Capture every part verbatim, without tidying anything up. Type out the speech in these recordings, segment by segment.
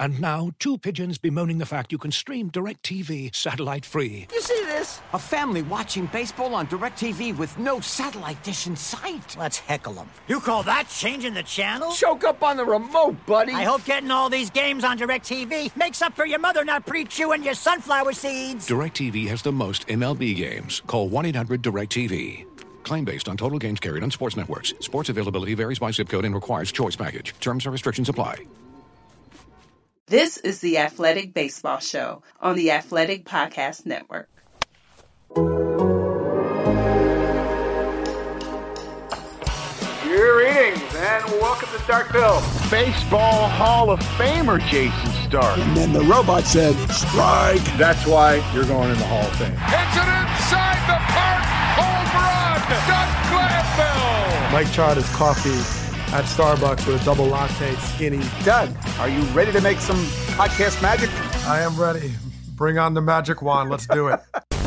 And now, two pigeons bemoaning the fact you can stream DirecTV satellite-free. You see this? A family watching baseball on DirecTV with no satellite dish in sight. Let's heckle them. You call that changing the channel? Choke up on the remote, buddy. I hope getting all these games on DirecTV makes up for your mother not pre-chewing your sunflower seeds. DirecTV has the most M L B games. Call one eight hundred direct T V. Claim based on total games carried on sports networks. Sports availability varies by zip code and requires choice package. Terms and restrictions apply. This is the Athletic Baseball Show on the Athletic Podcast Network. Greetings and welcome to Starkville. Baseball Hall of Famer Jason Stark. And then the robot said, strike. That's why you're going in the Hall of Fame. It's an inside the park home run. Doug Glanville. Mike tried his coffee at Starbucks with a double latte skinny. Doug, are you ready to make some podcast magic? I am ready. Bring on the magic wand. Let's do it.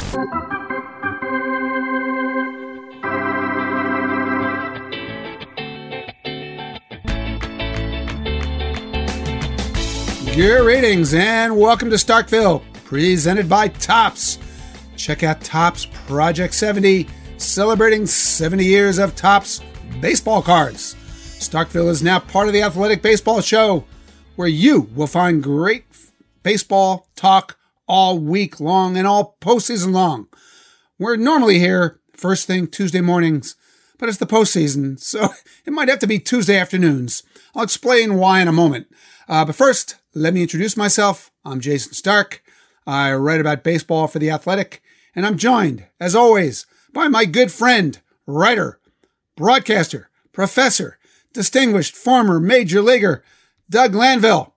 Greetings and welcome to Starkville, presented by Topps. Check out Topps Project seventy, celebrating seventy years of Topps baseball cards. Starkville is now part of the Athletic Baseball Show, where you will find great baseball talk all week long and all postseason long. We're normally here first thing Tuesday mornings, but it's the postseason, so it might have to be Tuesday afternoons. I'll explain why in a moment. Uh, but first, let me introduce myself. I'm Jason Stark. I write about baseball for The Athletic, and I'm joined, as always, by my good friend, writer, broadcaster, professor, distinguished former major leaguer, Doug Glanville.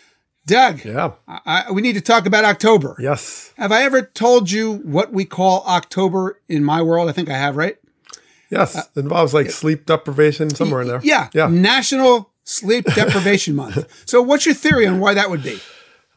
Doug, yeah, I, I, we need to talk about October. Yes. Have I ever told you what we call October in my world? I think I have, right? Yes. Uh, it involves like sleep deprivation somewhere in there. Yeah. Yeah. National Sleep Deprivation Month. So what's your theory on why that would be?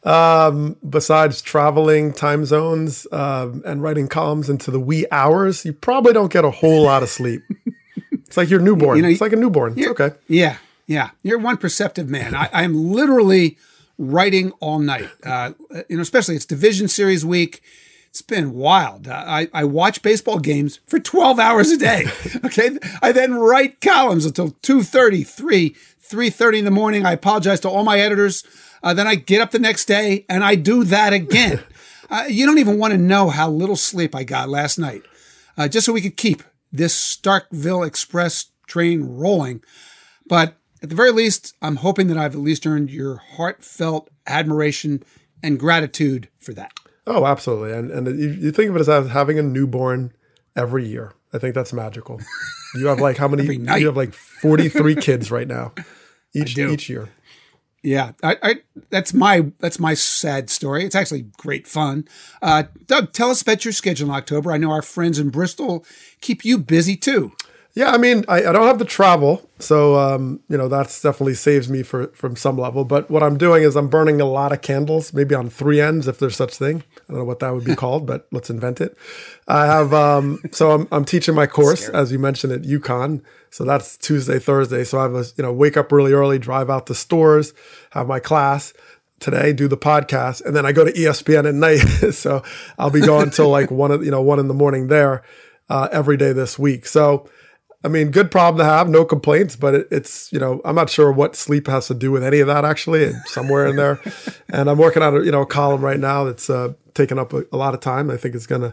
Um, besides traveling time zones um, and writing columns into the wee hours, you probably don't get a whole lot of sleep. It's like you're newborn. You know, it's like a newborn. It's okay. Yeah. Yeah. You're one perceptive man. I, I'm literally writing all night. Uh, you know, especially it's Division Series week. It's been wild. Uh, I, I watch baseball games for twelve hours a day. Okay. I then write columns until two thirty, three, three thirty in the morning. I apologize to all my editors. Uh, then I get up the next day and I do that again. uh, you don't even want to know how little sleep I got last night, uh, just so we could keep this Starkville Express train rolling. But at the very least, I'm hoping that I've at least earned your heartfelt admiration and gratitude for that. Oh, absolutely. And and you, you think of it as having a newborn every year. I think that's magical. You have like how many? You have like forty-three kids right now, each each year. Yeah, I, I that's my that's my sad story. It's actually great fun. Uh, Doug, tell us about your schedule in October. I know our friends in Bristol keep you busy too. Yeah, I mean, I, I don't have to travel, so um, you know that's definitely saves me for from some level. But what I'm doing is I'm burning a lot of candles, maybe on three ends if there's such thing. I don't know what that would be called, but let's invent it. I have um, so I'm I'm teaching my course Scary. as you mentioned at UConn. So that's Tuesday, Thursday. So I have a you know wake up really early, drive out to stores, have my class today, do the podcast, and then I go to E S P N at night. So I'll be going till like one of you know one in the morning there uh, every day this week. So. I mean, good problem to have, no complaints, but it, it's, you know, I'm not sure what sleep has to do with any of that, actually, it's somewhere in there. And I'm working on a, you know, a column right now that's uh, taking up a, a lot of time. I think it's going to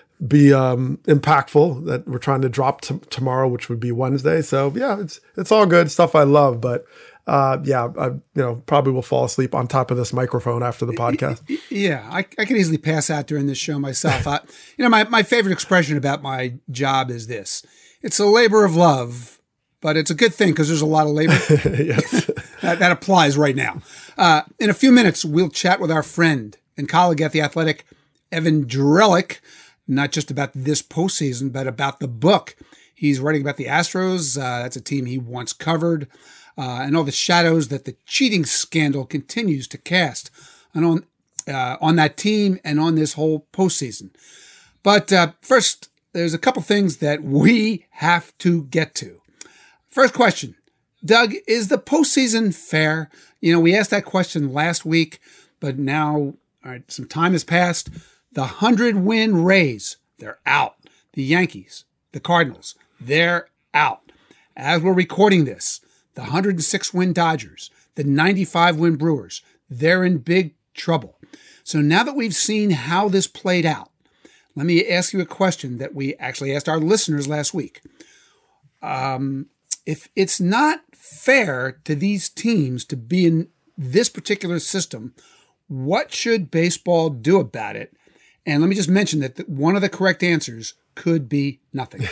be um, impactful that we're trying to drop t- tomorrow, which would be Wednesday. So, yeah, it's it's all good stuff I love, but uh, yeah, I you know probably will fall asleep on top of this microphone after the podcast. Yeah, I, I could easily pass out during this show myself. I, you know, my, my favorite expression about my job is this. It's a labor of love, but it's a good thing because there's a lot of labor. Yes. that, that applies right now. Uh, in a few minutes, we'll chat with our friend and colleague at The Athletic, Evan Drellich, not just about this postseason, but about the book. He's writing about the Astros. Uh, that's a team he once covered, uh, and all the shadows that the cheating scandal continues to cast on, on, uh, on that team and on this whole postseason. But uh, first, there's a couple things that we have to get to. First question, Doug, is the postseason fair? You know, we asked that question last week, but now, all right, some time has passed. The hundred-win Rays, they're out. The Yankees, the Cardinals, they're out. As we're recording this, the one hundred six win Dodgers, the ninety-five win Brewers, they're in big trouble. So now that we've seen how this played out, let me ask you a question that we actually asked our listeners last week. Um, if it's not fair to these teams to be in this particular system, what should baseball do about it? And let me just mention that one of the correct answers could be nothing.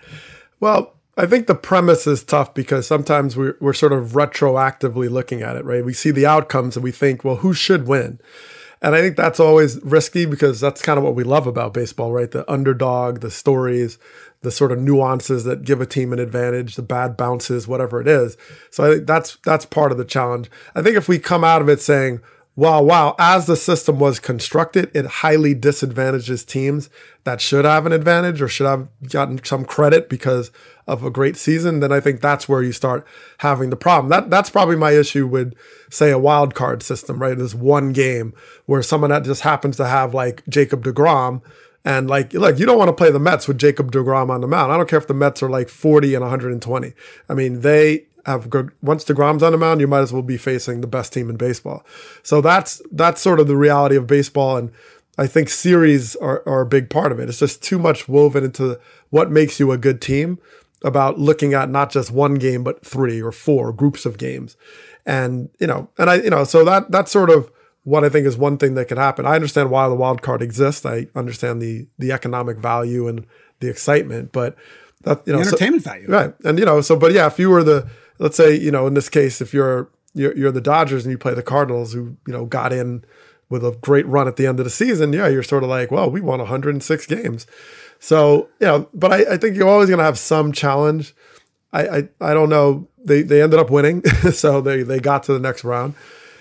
Well, I think the premise is tough because sometimes we're, we're sort of retroactively looking at it, right? We see the outcomes and we think, well, who should win? And I think that's always risky because that's kind of what we love about baseball, right? The underdog, the stories, the sort of nuances that give a team an advantage, the bad bounces, whatever it is. So I think that's that's part of the challenge. I think if we come out of it saying, wow, wow, as the system was constructed, it highly disadvantages teams that should have an advantage or should have gotten some credit because of a great season, then I think that's where you start having the problem. That That's probably my issue with, say, a wild card system, right? This one game where someone that just happens to have like Jacob deGrom and like, look, you don't want to play the Mets with Jacob deGrom on the mound. I don't care if the Mets are like forty and one hundred twenty. I mean, they have good, once deGrom's on the mound, you might as well be facing the best team in baseball. So that's that's sort of the reality of baseball, and I think series are, are a big part of it. It's just too much woven into what makes you a good team about looking at not just one game, but three or four groups of games. And, you know, and I, you know, so that, that's sort of what I think is one thing that could happen. I understand why the wild card exists. I understand the, the economic value and the excitement, but that, you know, the entertainment so, value. Right. And, you know, so, but yeah, if you were the, let's say, you know, in this case, if you're, you're, you're the Dodgers and you play the Cardinals who, you know, got in with a great run at the end of the season, yeah, you're sort of like, well, we won one hundred six games. So, you know, but I, I think you're always going to have some challenge. I, I I don't know. They they ended up winning, so they they got to the next round.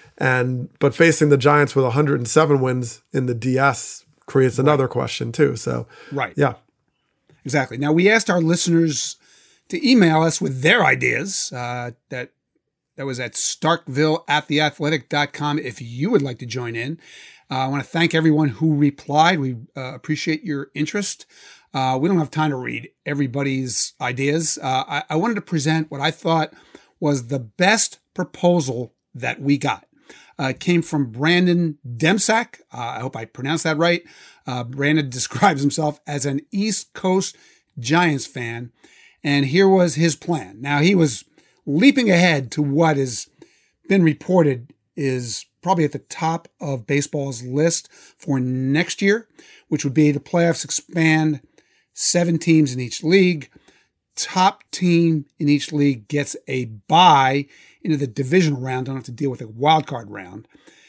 And but facing the Giants with one hundred seven wins in the D S creates another right. question too. So, right, yeah, exactly. Now we asked our listeners to email us with their ideas. Uh, that that was at Starkville at the athletic dot com. If you would like to join in. Uh, I want to thank everyone who replied. We uh, appreciate your interest. Uh, we don't have time to read everybody's ideas. Uh, I, I wanted to present what I thought was the best proposal that we got. Uh, it came from Brandon Demsack. Uh, I hope I pronounced that right. Uh, Brandon describes himself as an East Coast Giants fan. And here was his plan. Now, he was leaping ahead to what has been reported is probably at the top of baseball's list for next year, which would be the playoffs expand seven teams in each league. Top team in each league gets a bye into the divisional round. Don't have to deal with a wild card round.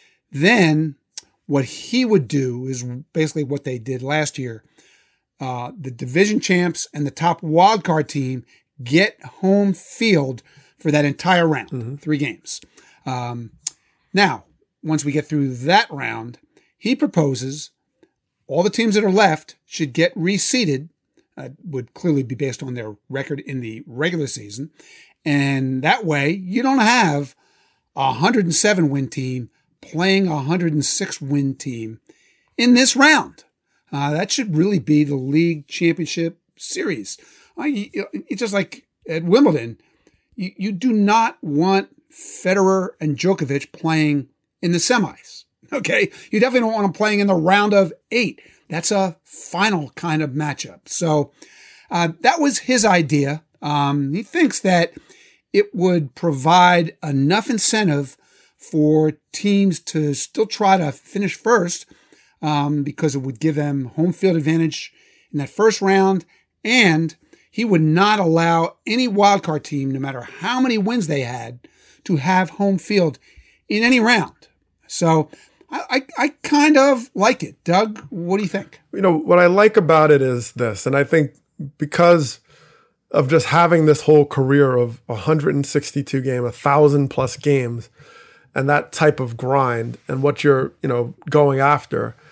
Then what he would do is basically what they did last year. Uh, the division champs and the top wild card team get home field for that entire round, mm-hmm. three games. Um, now, once we get through that round, he proposes all the teams that are left should get reseeded, uh, would clearly be based on their record in the regular season. And that way, you don't have a one hundred seven win team playing a one hundred six win team in this round. Uh, that should really be the league championship series. Uh, you, it's just like at Wimbledon, you, you do not want Federer and Djokovic playing in the semis. Okay. You definitely don't want them playing in the round of eight. That's a final kind of matchup. So uh, that was his idea. Um, he thinks that it would provide enough incentive for teams to still try to finish first um, because it would give them home field advantage in that first round. And he would not allow any wildcard team, no matter how many wins they had, to have home field in any round. So I, I, I kind of like it. Doug, what do you think? You know, what I like about it is this, and I think because of just having this whole career of one hundred sixty-two game, a thousand plus games, and that type of grind and what you're, you know, going after,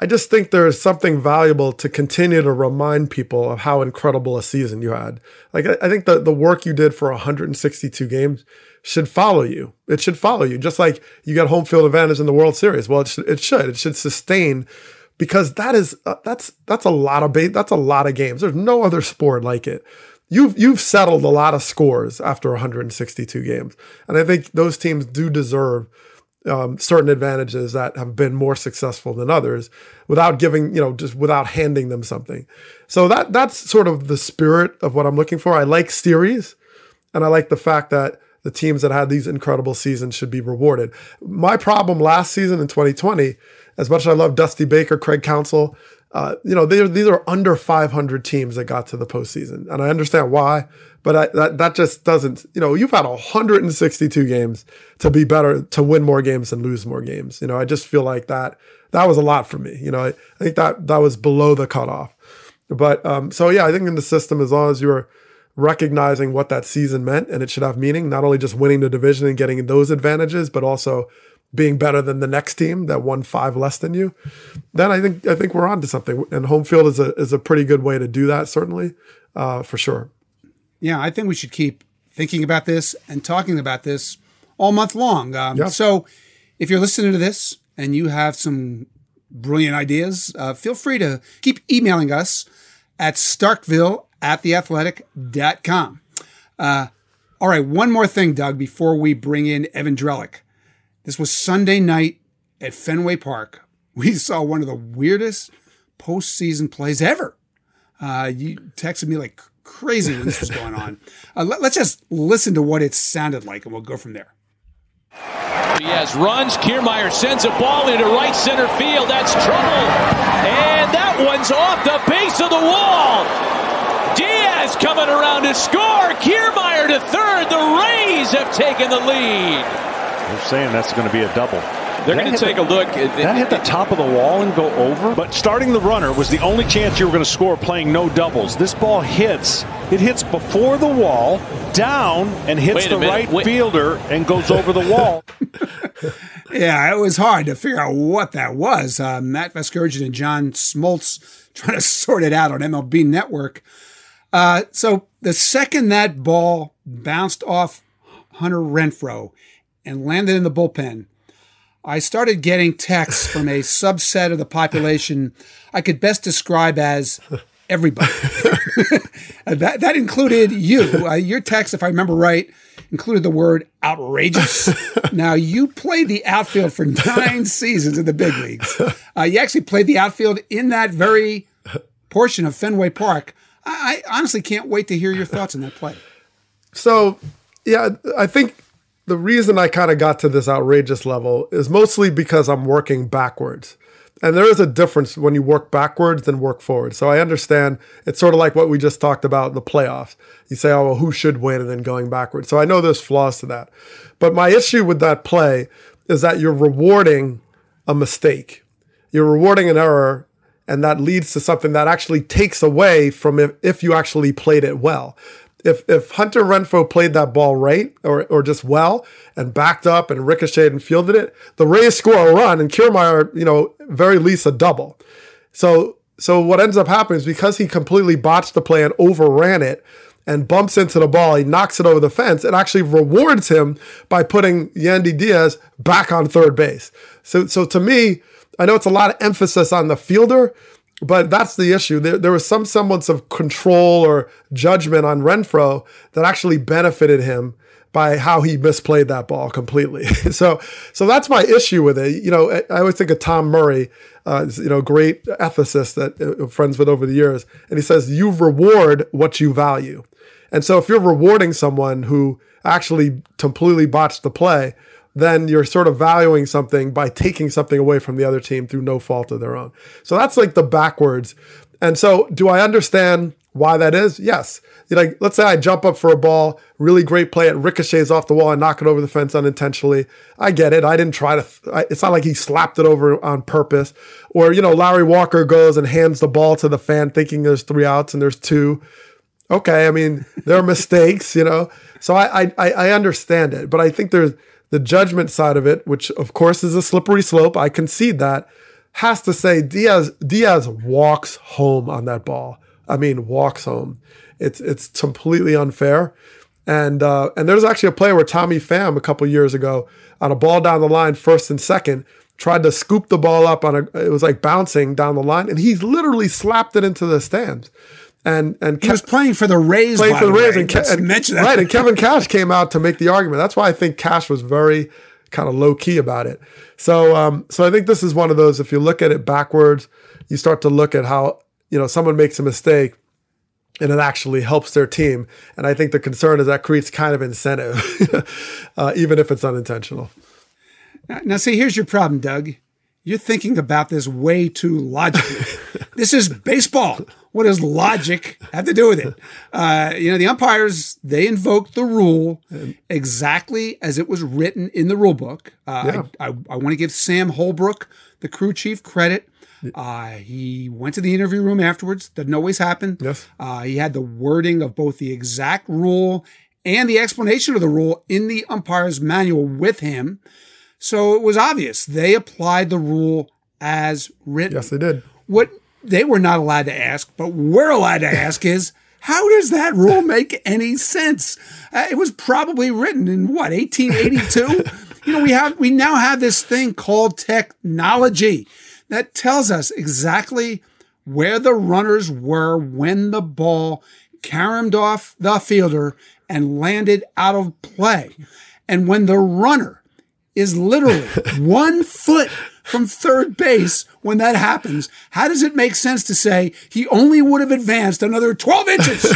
I just think there's something valuable to continue to remind people of how incredible a season you had. Like, I, I think the, the work you did for one hundred sixty-two games should follow you. It should follow you, just like you get home field advantage in the World Series. Well, it should. It should, it should sustain, because that is uh, that's that's a lot of ba- that's a lot of games. There's no other sport like it. You've you've settled a lot of scores after one hundred sixty-two games, and I think those teams do deserve Um, certain advantages that have been more successful than others, without giving, you know, just without handing them something. So that that's sort of the spirit of what I'm looking for. I like series, and I like the fact that the teams that had these incredible seasons should be rewarded. My problem last season in twenty twenty, as much as I love Dusty Baker, Craig Counsell, uh, you know, they, these are under five hundred teams that got to the postseason, and I understand why. But I, that that just doesn't, you know, you've had one hundred sixty-two games to be better, to win more games than lose more games. You know, I just feel like that that was a lot for me. You know, I, I think that that was below the cutoff. But um, so, yeah, I think in the system, as long as you're recognizing what that season meant, and it should have meaning, not only just winning the division and getting those advantages, but also being better than the next team that won five less than you, then I think I think we're on to something. And home field is a is a pretty good way to do that, certainly, uh, for sure. Yeah, I think we should keep thinking about this and talking about this all month long. Um, yeah. So if you're listening to this and you have some brilliant ideas, uh, feel free to keep emailing us at starkville at theathletic dot com. Uh, all right, one more thing, Doug, before we bring in Evan Drellich. This was Sunday night at Fenway Park. We saw one of the weirdest postseason plays ever. Uh, you texted me like crazy when this was going on. Uh, let, let's just listen to what it sounded like, and we'll go from there. Diaz runs. Kiermaier sends a ball into right center field. That's trouble. And that one's off the base of the wall. Diaz coming around to score. Kiermaier to third. The Rays have taken the lead. They're saying that's going to be a double. They're going to take a look. That hit the top of the wall and go over. But starting the runner was the only chance you were going to score playing no doubles. This ball hits. It hits before the wall, down, and hits the right Wait. fielder and goes over the wall. Yeah, it was hard to figure out what that was. Uh, Matt Vasgersian and John Smoltz trying to sort it out on M L B Network. Uh, so the second that ball bounced off Hunter Renfroe and landed in the bullpen, I started getting texts from a subset of the population I could best describe as everybody. that, that included you. Uh, your text, if I remember right, included the word outrageous. Now, you played the outfield for nine seasons in the big leagues. Uh, you actually played the outfield in that very portion of Fenway Park. I, I honestly can't wait to hear your thoughts on that play. So, yeah, I think the reason I kind of got to this outrageous level is mostly because I'm working backwards. And there is a difference when you work backwards than work forward. So I understand it's sort of like what we just talked about in the playoffs. You say, oh, well, who should win? And then going backwards. So I know there's flaws to that. But my issue with that play is that you're rewarding a mistake. You're rewarding an error, and that leads to something that actually takes away from if, if you actually played it well. If if Hunter Renfroe played that ball right or or just well and backed up and ricocheted and fielded it, the Rays score a run and Kiermaier, you know, very least a double. So so what ends up happening is because he completely botched the play and overran it and bumps into the ball, he knocks it over the fence. It actually rewards him by putting Yandy Diaz back on third base. So so to me, I know it's a lot of emphasis on the fielder, but that's the issue. There, there was some semblance of control or judgment on Renfroe that actually benefited him by how he misplayed that ball completely. so, so that's my issue with it. You know, I, I always think of Tom Murray, uh, you know, great ethicist that uh, friends with over the years, and he says you reward what you value. And so, if you're rewarding someone who actually completely botched the play, then you're sort of valuing something by taking something away from the other team through no fault of their own. So that's like the backwards. And so do I understand why that is? Yes. Like, let's say I jump up for a ball, really great play, it ricochets off the wall and knock it over the fence unintentionally. I get it. I didn't try to, I, it's not like he slapped it over on purpose. Or, you know, Larry Walker goes and hands the ball to the fan thinking there's three outs and there's two. Okay. I mean, there are mistakes, you know, so I, I, I understand it, but I think there's, the judgment side of it, which of course is a slippery slope, I concede that, has to say Diaz Diaz walks home on that ball. I mean, walks home. It's it's completely unfair. And uh, and there's actually a play where Tommy Pham a couple years ago on a ball down the line, first and second, tried to scoop the ball up on a, it was like bouncing down the line, and he literally slapped it into the stands. And and he Ke- was playing for the Rays. Playing by for the, the Rays, way. and, Ke- and mention that. Right, and Kevin Cash came out to make the argument. That's why I think Cash was very kind of low key about it. So um, so I think this is one of those. If you look at it backwards, you start to look at how, you know, someone makes a mistake, and it actually helps their team. And I think the concern is that creates kind of incentive, uh, even if it's unintentional. Now, now, see, here's your problem, Doug. You're thinking about this way too logically. This is baseball. What does logic have to do with it? Uh, you know, the umpires, they invoked the rule exactly as it was written in the rule book. Uh, Yeah. I, I, I want to give Sam Holbrook, the crew chief, credit. Uh, he went to the interview room afterwards. Doesn't always happen. Yes. Uh, he had the wording of both the exact rule and the explanation of the rule in the umpire's manual with him. So it was obvious they applied the rule as written. Yes, they did. What they were not allowed to ask, but we're allowed to ask is, how does that rule make any sense? Uh, it was probably written in what, eighteen eighty-two? You know, we have we now have this thing called technology that tells us exactly where the runners were when the ball caromed off the fielder and landed out of play. And when the runner is literally one foot from third base when that happens, how does it make sense to say he only would have advanced another twelve inches?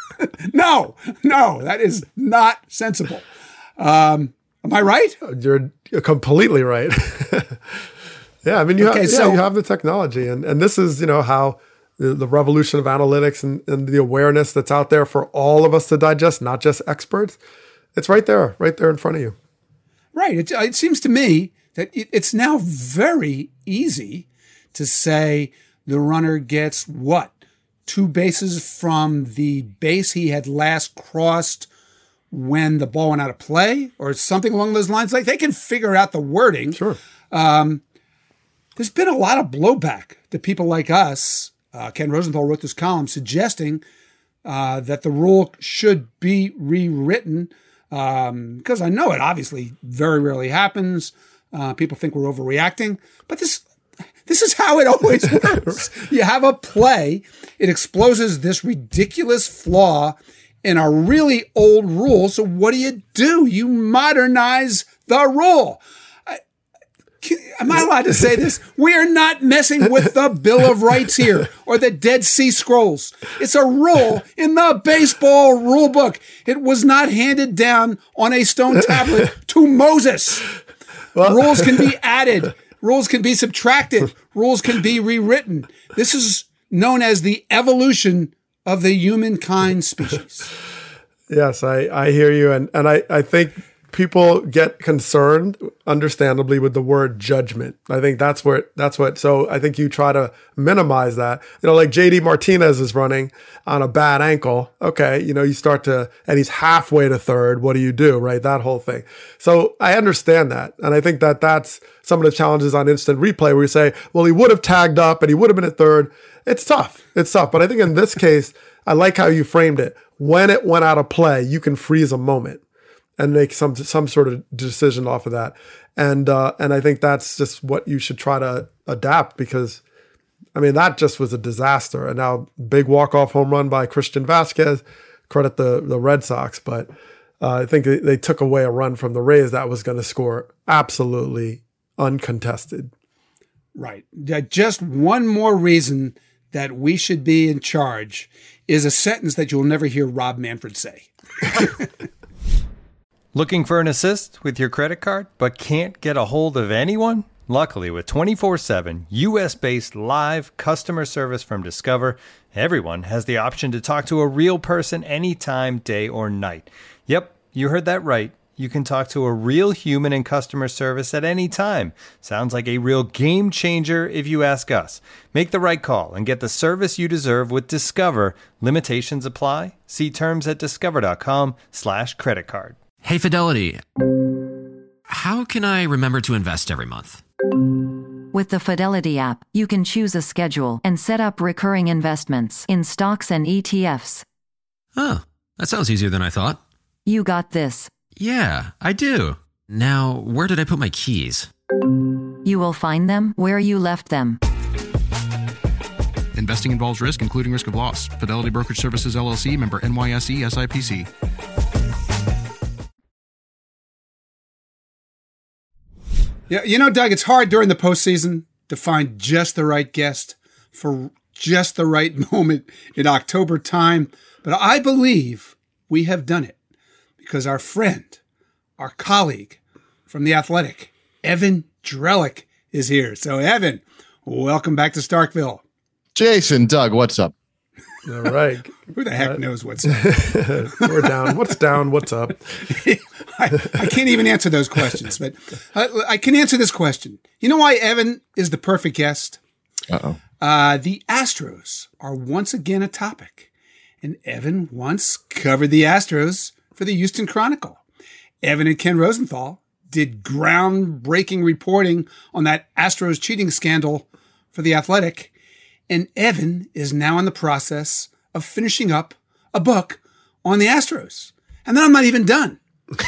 No, no, that is not sensible. Um, am I right? You're completely right. Yeah, I mean, you, Okay, have, so- yeah, you have the technology. And, and this is, you know, how the, the revolution of analytics and, and the awareness that's out there for all of us to digest, not just experts. It's right there, right there in front of you. Right. It, it seems to me that it, it's now very easy to say the runner gets what? Two bases from the base he had last crossed when the ball went out of play or something along those lines. Like, they can figure out the wording. Sure. Um, there's been a lot of blowback to people like us. Uh, Ken Rosenthal wrote this column suggesting uh, that the rule should be rewritten. Um, because I know it obviously very rarely happens. Uh, people think we're overreacting, but this, this is how it always works. You have a play. It exposes this ridiculous flaw in a really old rule. So what do you do? You modernize the rule. I, am I allowed to say this? We are not messing with the Bill of Rights here or the Dead Sea Scrolls. It's a rule in the baseball rule book. It was not handed down on a stone tablet to Moses. Well, rules can be added. Rules can be subtracted. Rules can be rewritten. This is known as the evolution of the humankind species. Yes, I, I hear you. And, and I, I think people get concerned, understandably, with the word judgment. I think that's where that's what. So I think you try to minimize that. You know, like J D Martinez is running on a bad ankle. Okay, you know, you start to, and he's halfway to third. What do you do, right? That whole thing. So I understand that, and I think that that's some of the challenges on instant replay, where you say, well, he would have tagged up and he would have been at third. It's tough. It's tough. But I think in this case, I like how you framed it. When it went out of play, you can freeze a moment and make some some sort of decision off of that. And uh, and I think that's just what you should try to adapt, because, I mean, that just was a disaster. And now big walk-off home run by Christian Vasquez. Credit the, the Red Sox. But uh, I think they, they took away a run from the Rays that was going to score absolutely uncontested. Right. Just one more reason that we should be in charge is a sentence that you'll never hear Rob Manfred say. Looking for an assist with your credit card, but can't get a hold of anyone? Luckily, with twenty-four seven U S-based live customer service from Discover, everyone has the option to talk to a real person anytime, day or night. Yep, you heard that right. You can talk to a real human in customer service at any time. Sounds like a real game changer if you ask us. Make the right call and get the service you deserve with Discover. Limitations apply. See terms at discover.com slash credit card. Hey, Fidelity. How can I remember to invest every month? With the Fidelity app, you can choose a schedule and set up recurring investments in stocks and E T Fs. Oh, that sounds easier than I thought. You got this. Yeah, I do. Now, where did I put my keys? You will find them where you left them. Investing involves risk, including risk of loss. Fidelity Brokerage Services, L L C, member N Y S E, S I P C. Yeah, you know, Doug, it's hard during the postseason to find just the right guest for just the right moment in October time. But I believe we have done it because our friend, our colleague from The Athletic, Evan Drellich, is here. So, Evan, welcome back to Starkville. Jason, Doug, what's up? All right. Who the heck uh, knows what's up? We're down. What's down? What's up? I, I can't even answer those questions, but I, I can answer this question. You know why Evan is the perfect guest? Uh-oh. Uh, the Astros are once again a topic, and Evan once covered the Astros for the Houston Chronicle. Evan and Ken Rosenthal did groundbreaking reporting on that Astros cheating scandal for The Athletic, and Evan is now in the process of finishing up a book on the Astros. And then I'm not even done.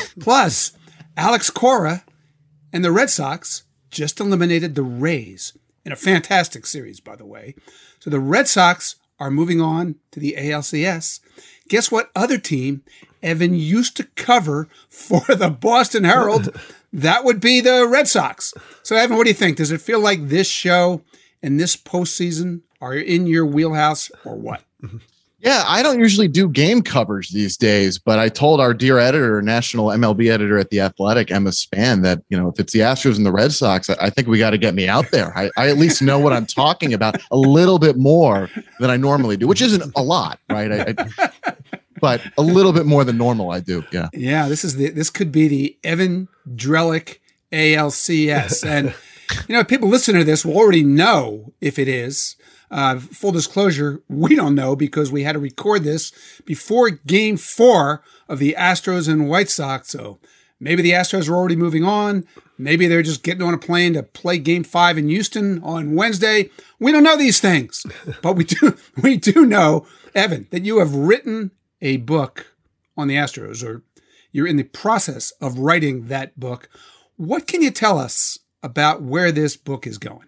Plus, Alex Cora and the Red Sox just eliminated the Rays in a fantastic series, by the way. So the Red Sox are moving on to the A L C S. Guess what other team Evan used to cover for the Boston Herald? That would be the Red Sox. So, Evan, what do you think? Does it feel like this show and this postseason are in your wheelhouse or what? Yeah, I don't usually do game covers these days, but I told our dear editor, national M L B editor at The Athletic, Emma Spann, that, you know, if it's the Astros and the Red Sox, I, I think we got to get me out there. I, I at least know what I'm talking about a little bit more than I normally do, which isn't a lot, right? I, I, but a little bit more than normal I do, yeah. Yeah, this is the this could be the Evan Drellich A L C S. And, you know, people listening to this will already know if it is. Uh, full disclosure, we don't know because we had to record this before game four of the Astros and White Sox. So maybe the Astros are already moving on. Maybe they're just getting on a plane to play game five in Houston on Wednesday. We don't know these things, but we do, we do know, Evan, that you have written a book on the Astros, or you're in the process of writing that book. What can you tell us about where this book is going?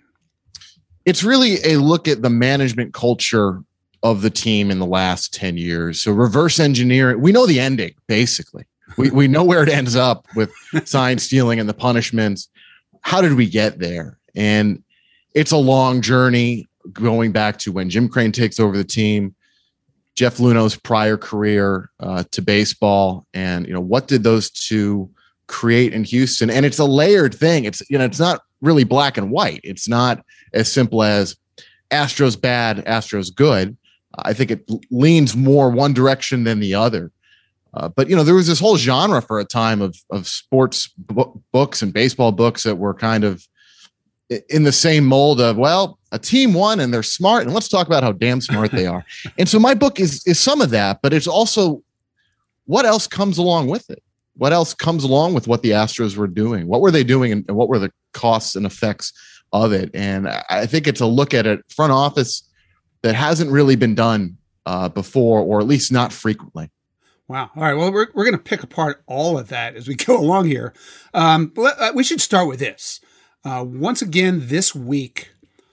It's really a look at the management culture of the team in the last ten years. So reverse engineering, we know the ending, basically. We we know where it ends up with sign stealing and the punishments. How did we get there? And it's a long journey going back to when Jim Crane takes over the team, Jeff Luhnow's prior career uh, to baseball. And, you know, what did those two create in Houston? And it's a layered thing. It's, you know, it's not really black and white. It's not as simple as Astros bad, Astros good. I think it leans more one direction than the other. Uh, but, you know, there was this whole genre for a time of of sports bo- books and baseball books that were kind of in the same mold of, well, a team won and they're smart, and let's talk about how damn smart they are. And so my book is is some of that, but it's also what else comes along with it. What else comes along with what the Astros were doing? What were they doing, and what were the costs and effects of it? And I think it's a look at it front office that hasn't really been done uh, before, or at least not frequently. Wow. All right. Well, we're we're going to pick apart all of that as we go along here. Um, but let, uh, we should start with this. Uh, once again, this week,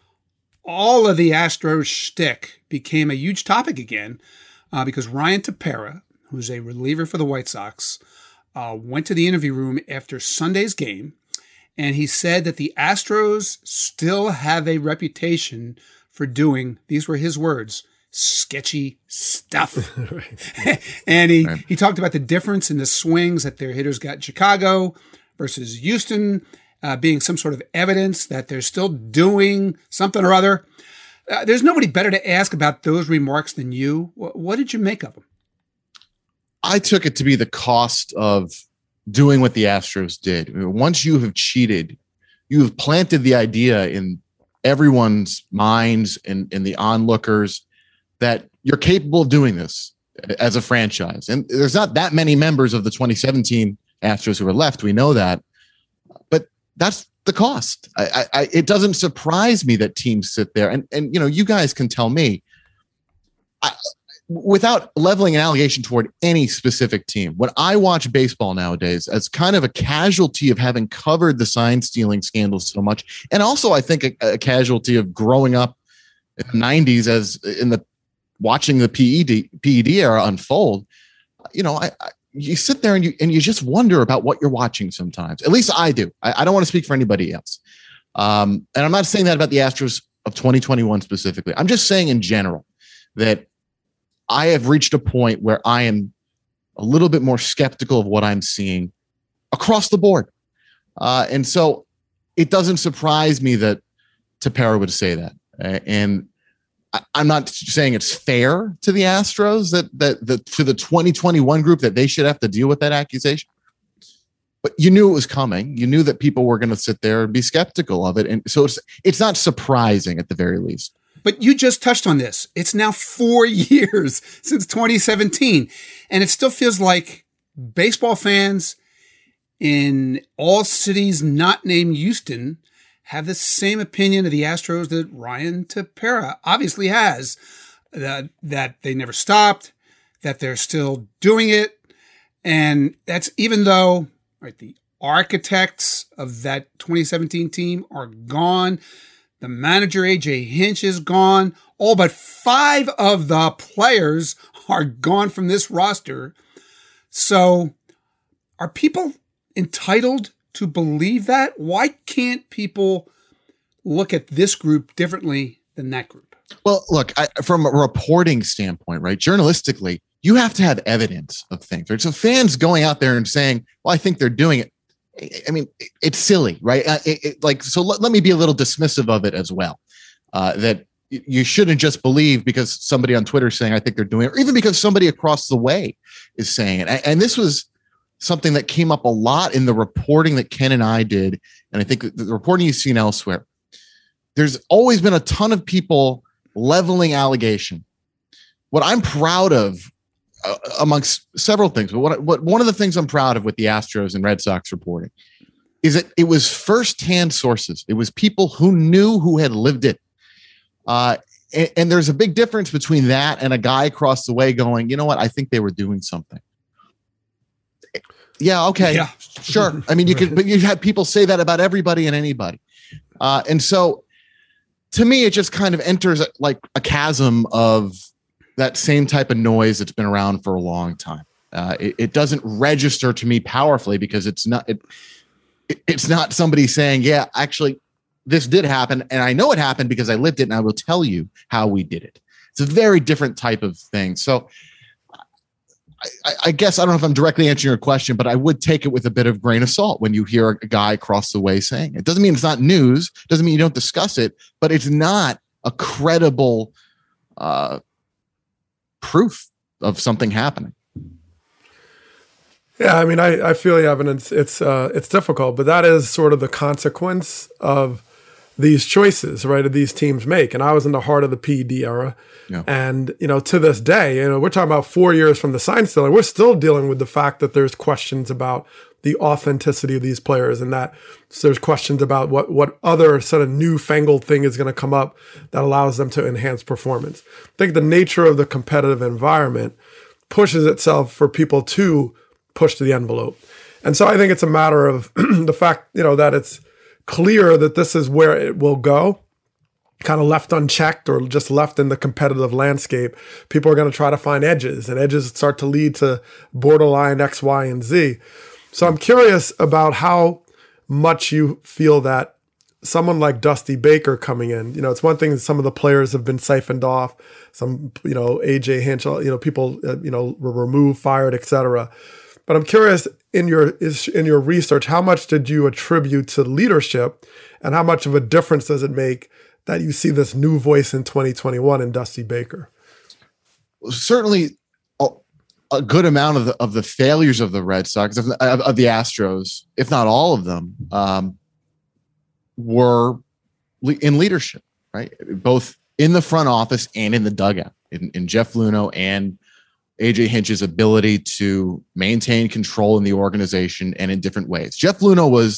all of the Astros shtick became a huge topic again uh, because Ryan Tepera, who's a reliever for the White Sox, uh, went to the interview room after Sunday's game, and he said that the Astros still have a reputation for doing, these were his words, sketchy stuff. And he, right. he talked about the difference in the swings that their hitters got in Chicago versus Houston, uh, being some sort of evidence that they're still doing something or other. Uh, there's nobody better to ask about those remarks than you. What, what did you make of them? I took it to be the cost of doing what the Astros did. Once you have cheated, you have planted the idea in everyone's minds and, and the onlookers that you're capable of doing this as a franchise. And there's not that many members of the twenty seventeen Astros who are left. We know that. But that's the cost. I, I, it doesn't surprise me that teams sit there and, and, you know, you guys can tell me I, without leveling an allegation toward any specific team. When I watch baseball nowadays as kind of a casualty of having covered the sign stealing scandals so much. And also I think a, a casualty of growing up in the nineties as in the watching the P E D P E D era unfold, you know, I, I you sit there and you and you just wonder about what you're watching sometimes. At least I do. I, I don't want to speak for anybody else. Um, and I'm not saying that about the Astros of twenty twenty-one specifically. I'm just saying in general that I have reached a point where I am a little bit more skeptical of what I'm seeing across the board. Uh, and so it doesn't surprise me that Tepera would say that. Uh, and I'm not saying it's fair to the Astros that that that to the twenty twenty-one group that they should have to deal with that accusation. But you knew it was coming. You knew that people were going to sit there and be skeptical of it. And so it's it's not surprising at the very least. But you just touched on this. It's now four years since twenty seventeen. And it still feels like baseball fans in all cities not named Houston have the same opinion of the Astros that Ryan Tepera obviously has, that, that they never stopped, that they're still doing it. And that's even though right, the architects of that twenty seventeen team are gone. The manager, A J Hinch, is gone. All but five of the players are gone from this roster. So are people entitled to believe that? Why can't people look at this group differently than that group? Well, look, I, from a reporting standpoint, right, journalistically, you have to have evidence of things. Right? So fans going out there and saying, well, I think they're doing it. I mean, it's silly, right? It, it, like, so let, let me be a little dismissive of it as well. Uh, that you shouldn't just believe because somebody on Twitter is saying, I think they're doing it, or even because somebody across the way is saying it. And, and this was something that came up a lot in the reporting that Ken and I did. And I think the reporting you've seen elsewhere, there's always been a ton of people leveling allegation. What I'm proud of, uh, amongst several things, but what, what one of the things I'm proud of with the Astros and Red Sox reporting is that it was firsthand sources. It was people who knew, who had lived it. Uh, and, and there's a big difference between that and a guy across the way going, you know what, I think they were doing something. Yeah, okay, yeah. Sure. I mean, you could, but you had people say that about everybody and anybody. Uh, and so to me, it just kind of enters like a chasm of that same type of noise that's been around for a long time. Uh, it, it doesn't register to me powerfully because it's not, it, it, it's not somebody saying, yeah, actually this did happen. And I know it happened because I lived it and I will tell you how we did it. It's a very different type of thing. So I, I guess I don't know if I'm directly answering your question, but I would take it with a bit of grain of salt when you hear a guy across the way saying it. Doesn't mean it's not news. Doesn't mean you don't discuss it, but it's not a credible uh, proof of something happening. Yeah, I mean, I, I feel you, Evan. It's it's uh, it's difficult, but that is sort of the consequence of these choices, right? Of these teams make. And I was in the heart of the P E D era. Yeah. And, you know, to this day, you know, we're talking about four years from the sign stealing. We're still dealing with the fact that there's questions about the authenticity of these players and that so there's questions about what, what other sort of newfangled thing is going to come up that allows them to enhance performance. I think the nature of the competitive environment pushes itself for people to push to the envelope. And so I think it's a matter of the fact, you know, that it's clear that this is where it will go, kind of left unchecked or just left in the competitive landscape. People are going to try to find edges, and edges start to lead to borderline X, Y, and Z. So I'm curious about how much you feel that someone like Dusty Baker coming in, you know, it's one thing that some of the players have been siphoned off, some, you know, A J Hinch, you know, people, uh, you know, were removed, fired, et cetera. But I'm curious in your is in your research, how much did you attribute to leadership, and how much of a difference does it make that you see this new voice in twenty twenty-one in Dusty Baker? Well, certainly, a, a good amount of the of the failures of the Red Sox, of, of, of the Astros, if not all of them, um, were le- in leadership, right? Both in the front office and in the dugout, in, in Jeff Luhnow and A J Hinch's ability to maintain control in the organization and in different ways. Jeff Luhnow was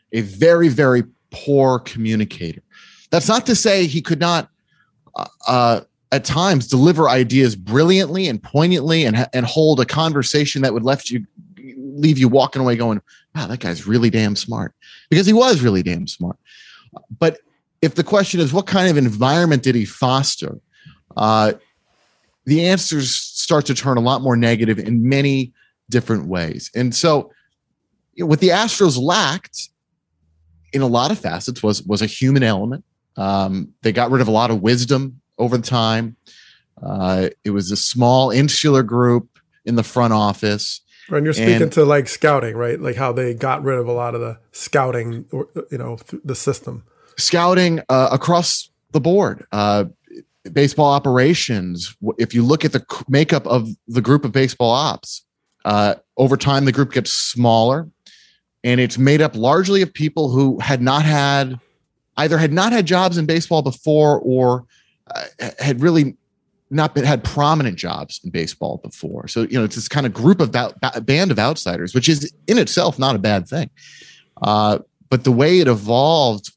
a very, very poor communicator. That's not to say he could not, uh, uh, at times, deliver ideas brilliantly and poignantly, and and hold a conversation that would left you leave you walking away going, "Wow, that guy's really damn smart," because he was really damn smart. But if the question is, what kind of environment did he foster? Uh, the answers start to turn a lot more negative in many different ways. And so, you know, what the Astros lacked in a lot of facets was was a human element. Um, they got rid of a lot of wisdom over the time. Uh, it was a small insular group in the front office. And you're speaking and, to like scouting, right? Like how they got rid of a lot of the scouting, or you know, the system. Scouting uh, across the board. Uh, baseball operations. If you look at the makeup of the group of baseball ops, uh, over time the group gets smaller, and it's made up largely of people who had not had either had not had jobs in baseball before, or uh, had really not been had prominent jobs in baseball before. So, you know, it's this kind of group of ba- band of outsiders, which is in itself not a bad thing. Uh, but the way it evolved,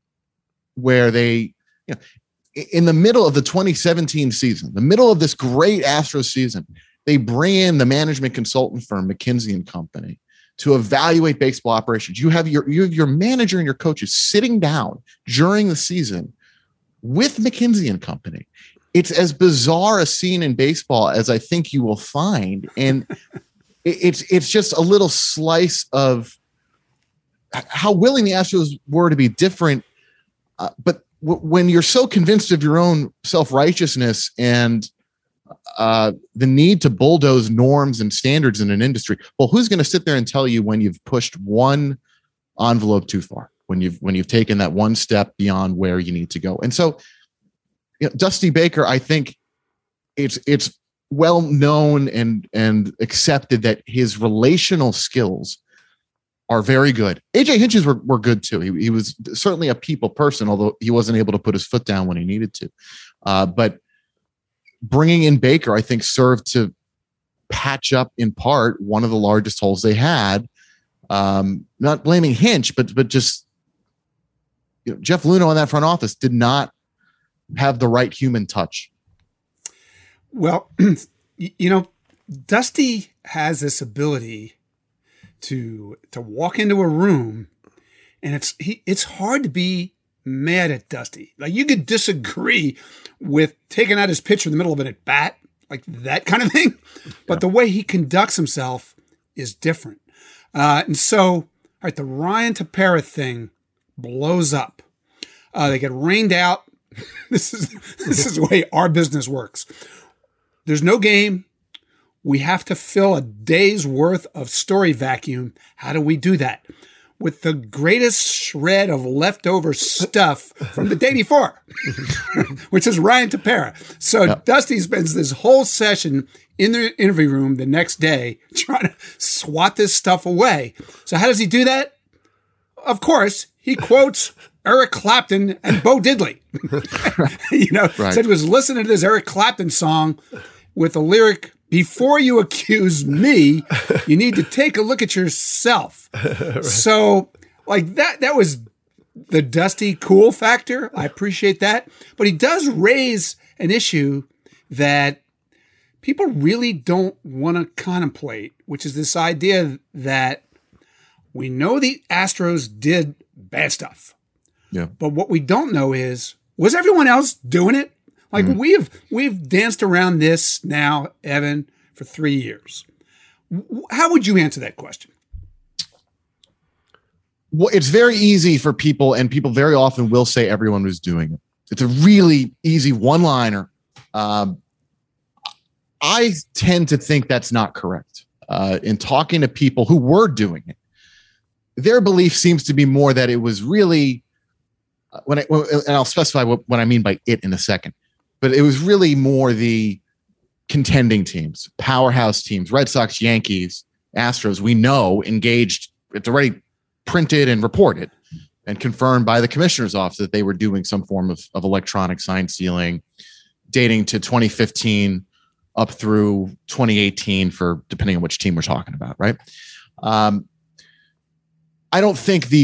where they, you know, in the middle of the twenty seventeen season, the middle of this great Astros season, they bring in the management consultant firm, McKinsey and Company, to evaluate baseball operations. You have your, you have your manager and your coaches sitting down during the season with McKinsey and Company. It's as bizarre a scene in baseball as I think you will find. And it's, it's just a little slice of how willing the Astros were to be different. Uh, but w- when you're so convinced of your own self-righteousness and uh, the need to bulldoze norms and standards in an industry, well, who's going to sit there and tell you when you've pushed one envelope too far, when you've, when you've taken that one step beyond where you need to go? And so, you know, Dusty Baker, I think it's, it's well known and, and accepted that his relational skills are very good. A J Hinch's were, were good too. He, he was certainly a people person, although he wasn't able to put his foot down when he needed to. Uh, but bringing in Baker, I think, served to patch up in part one of the largest holes they had. Um, not blaming Hinch, but but just, you know, Jeff Luhnow in that front office did not have the right human touch. Well, you know, Dusty has this ability to to walk into a room, and it's he, it's hard to be mad at Dusty. Like, you could disagree with taking out his pitcher in the middle of an at bat, like that kind of thing, but yeah. the way he conducts himself is different. Uh, and so, all right, the Ryan Tepera thing blows up. Uh, they get rained out. This is this is the way our business works. There's no game. We have to fill a day's worth of story vacuum. How do we do that? With the greatest shred of leftover stuff from the day before, which is Ryan Tepera. So yep. Dusty spends this whole session in the interview room the next day trying to swat this stuff away. So how does he do that? Of course, he quotes Eric Clapton and Bo Diddley. you know, right. Said he was listening to this Eric Clapton song with the lyric, "Before you accuse me, you need to take a look at yourself." right. So, like that, that was the Dusty cool factor. I appreciate that. But he does raise an issue that people really don't want to contemplate, which is this idea that we know the Astros did bad stuff. Yeah. But what we don't know is, was everyone else doing it? Like mm-hmm. we've we've danced around this now, Evan, for three years. How would you answer that question? Well, it's very easy for people, and people very often will say everyone was doing it. It's a really easy one-liner. Um, I tend to think that's not correct. Uh, in talking to people who were doing it, their belief seems to be more that it was really, uh, when I, and I'll specify what, what I mean by it in a second, but it was really more the contending teams, powerhouse teams, Red Sox, Yankees, Astros, we know engaged. It's already printed and reported and confirmed by the commissioner's office that they were doing some form of, of electronic sign stealing dating to twenty fifteen up through twenty eighteen for depending on which team we're talking about. Right. Um, I don't think the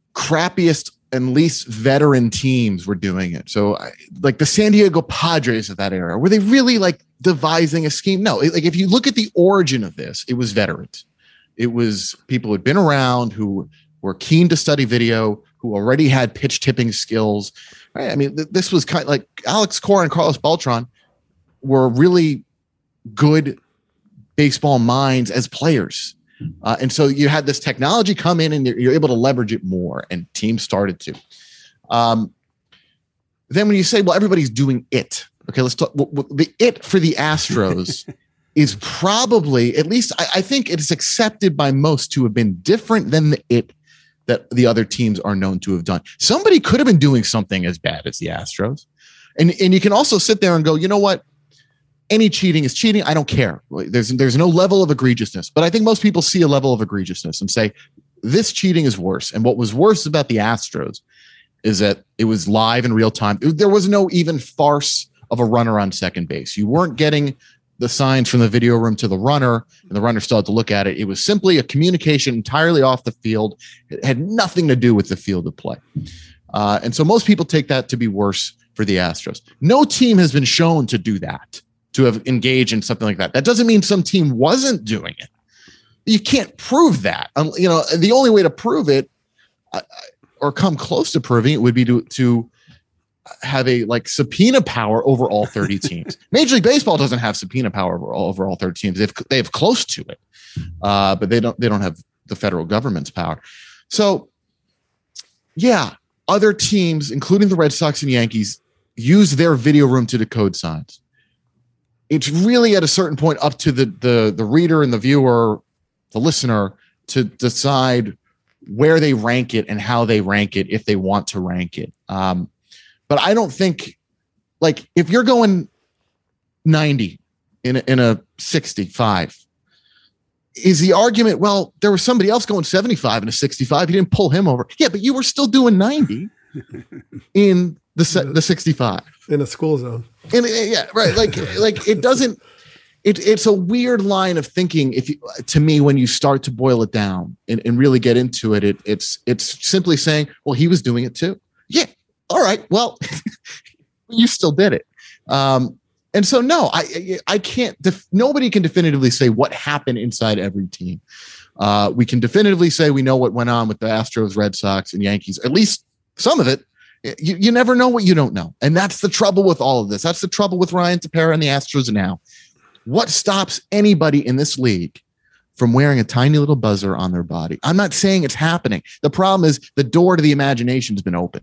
crappiest and least veteran teams were doing it. So like the San Diego Padres of that era, were they really like devising a scheme? No, like if you look at the origin of this, it was veterans. It was people who had been around, who were keen to study video, who already had pitch tipping skills. Right? I mean, th- this was kind of like Alex Cora and Carlos Beltran were really good baseball minds as players. Uh, and so you had this technology come in and you're, you're able to leverage it more, and teams started to. Um, then when you say, well, everybody's doing it. Okay, let's talk. Well, the it for the Astros is probably, at least I, I think it's accepted by most to have been different than the it that the other teams are known to have done. Somebody could have been doing something as bad as the Astros. And, and you can also sit there and go, you know what? Any cheating is cheating. I don't care. There's, there's no level of egregiousness, but I think most people see a level of egregiousness and say this cheating is worse. And what was worse about the Astros is that it was live in real time. There was no even farce of a runner on second base. You weren't getting the signs from the video room to the runner, and the runner still had to look at it. It was simply a communication entirely off the field. It had nothing to do with the field of play. Uh, and so most people take that to be worse for the Astros. No team has been shown to do that, to have engaged in something like that. That doesn't mean some team wasn't doing it. You can't prove that. Um, you know, the only way to prove it uh, or come close to proving it would be to, to have a like subpoena power over all thirty teams. Major League Baseball doesn't have subpoena power over all, over all thirty teams. They've, they have close to it, uh, but they don't, they don't have the federal government's power. So yeah, other teams, including the Red Sox and Yankees, use their video room to decode signs. It's really at a certain point up to the, the, the reader and the viewer, the listener, to decide where they rank it and how they rank it, if they want to rank it. Um, but I don't think, like, if you're going ninety in a, in a sixty-five, is the argument, well, there was somebody else going seventy-five in a sixty-five. You didn't pull him over. Yeah, but you were still doing ninety in the the sixty-five. In a school zone. And yeah, right. Like, like it doesn't, it, it's a weird line of thinking. If you, to me, when you start to boil it down and, and really get into it, it, it's, it's simply saying, well, he was doing it too. Yeah. All right. Well, you still did it. Um, and so, no, I, I can't, def- nobody can definitively say what happened inside every team. Uh, we can definitively say we know what went on with the Astros, Red Sox, and Yankees, at least some of it. You, you never know what you don't know. And that's the trouble with all of this. That's the trouble with Ryan Tepera and the Astros now. What stops anybody in this league from wearing a tiny little buzzer on their body? I'm not saying it's happening. The problem is the door to the imagination has been opened.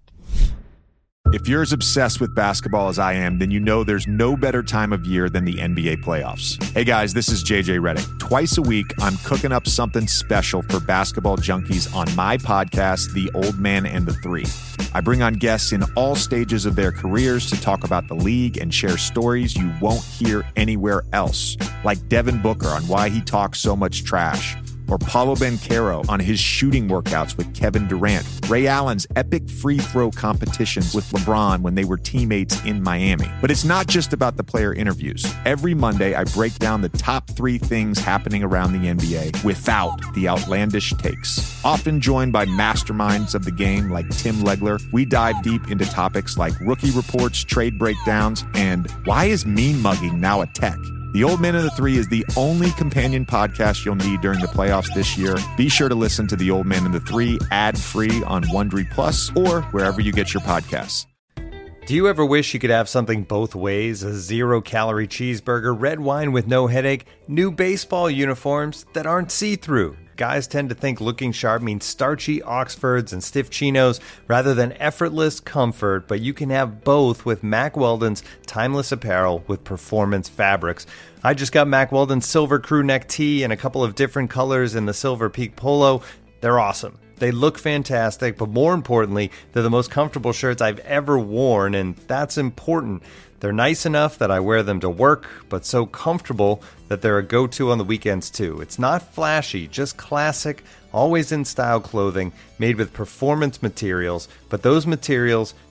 If you're as obsessed with basketball as I am, then you know there's no better time of year than the N B A playoffs. Hey guys, this is J J Redick. Twice a week, I'm cooking up something special for basketball junkies on my podcast, The Old Man and the Three. I bring on guests in all stages of their careers to talk about the league and share stories you won't hear anywhere else, like Devin Booker on why he talks so much trash, or Paolo Banchero on his shooting workouts with Kevin Durant, Ray Allen's epic free throw competitions with LeBron when they were teammates in Miami. But it's not just about the player interviews. Every Monday, I break down the top three things happening around the N B A without the outlandish takes. Often joined by masterminds of the game like Tim Legler, we dive deep into topics like rookie reports, trade breakdowns, and why is mean mugging now a tech? The Old Man and the Three is the only companion podcast you'll need during the playoffs this year. Be sure to listen to The Old Man and the Three ad-free on Wondery Plus or wherever you get your podcasts. Do you ever wish you could have something both ways? A zero-calorie cheeseburger, red wine with no headache, new baseball uniforms that aren't see-through. Guys tend to think looking sharp means starchy Oxfords and stiff chinos rather than effortless comfort, but you can have both with Mack Weldon's timeless apparel with performance fabrics. I just got Mack Weldon's Silver Crew Neck tee in a couple of different colors in the Silver Peak Polo. They're awesome. They look fantastic, but more importantly, they're the most comfortable shirts I've ever worn, and that's important. They're nice enough that I wear them to work, but so comfortable that they're a go-to on the weekends too. It's not flashy, just classic, always in style clothing made with performance materials, but those materials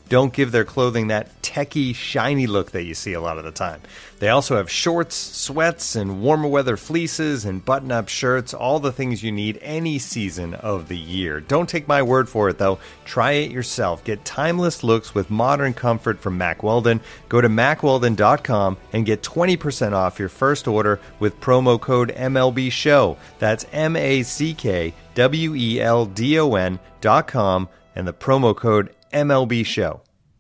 don't give their clothing that techie, shiny look that you see a lot of the time. They also have shorts, sweats, and warmer weather fleeces and button-up shirts, all the things you need any season of the year. Don't take my word for it, though. Try it yourself. Get timeless looks with modern comfort from Mack Weldon. Go to mack weldon dot com and get twenty percent off your first order with promo code M L B show. That's M A C K W E L D O N dot com and the promo code M L B show.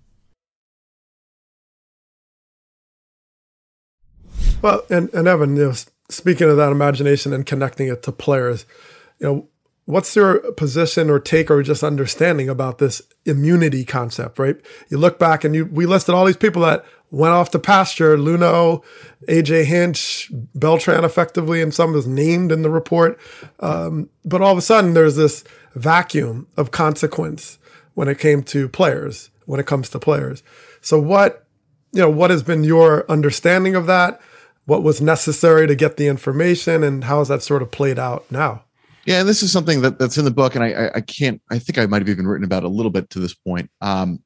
Well, and, and Evan, you know, speaking of that imagination and connecting it to players, you know, what's your position or take or just understanding about this immunity concept, right? You look back and you we listed all these people that went off to pasture, Luno, A J Hinch, Beltran effectively, and some was named in the report. Um, but all of a sudden there's this vacuum of consequence when it came to players, when it comes to players. So what, you know, what has been your understanding of that? What was necessary to get the information, and how has that sort of played out now? Yeah, and this is something that, that's in the book, and I, I can't, I think I might have even written about it a little bit to this point. Um,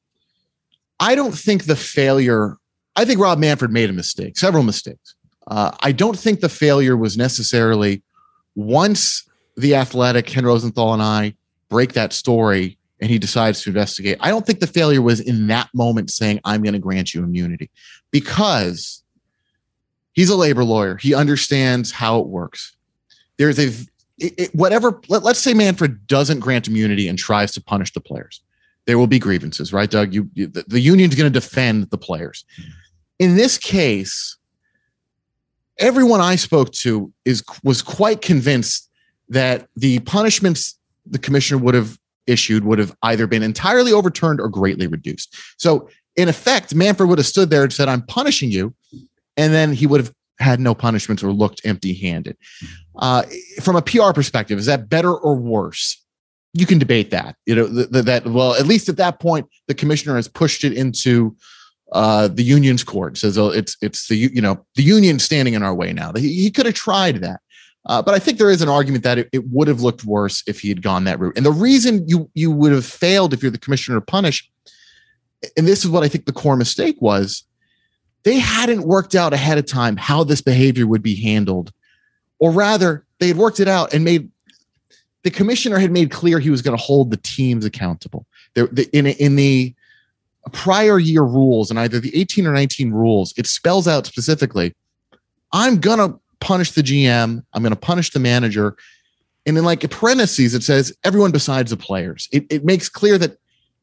I don't think the failure, I think Rob Manfred made a mistake, several mistakes. Uh, I don't think the failure was necessarily once the Athletic, Ken Rosenthal and I break that story and he decides to investigate. I don't think the failure was in that moment saying, I'm going to grant you immunity, because he's a labor lawyer. He understands how it works. There's a, it, it, whatever, let, let's say Manfred doesn't grant immunity and tries to punish the players. There will be grievances, right, Doug? You, you the, the union's going to defend the players. In this case, everyone I spoke to is was quite convinced that the punishments the commissioner would have issued would have either been entirely overturned or greatly reduced. So in effect, Manfred would have stood there and said, I'm punishing you. And then he would have had no punishments or looked empty-handed. Uh, from a P R perspective, is that better or worse? You can debate that. You know, th- th- that well, at least at that point, the commissioner has pushed it into uh, the union's court. Says, oh, it's it's the you know the union standing in our way now. He, he could have tried that, uh, but I think there is an argument that it, it would have looked worse if he had gone that route. And the reason you you would have failed if you're the commissioner to punish, and this is what I think the core mistake was. They hadn't worked out ahead of time how this behavior would be handled, or rather they had worked it out and made the commissioner had made clear he was going to hold the teams accountable. There, the, in, in the prior year rules, and either the eighteen or nineteen rules, it spells out specifically, I'm going to punish the G M. I'm going to punish the manager. And in like parentheses, it says everyone besides the players. It, it makes clear that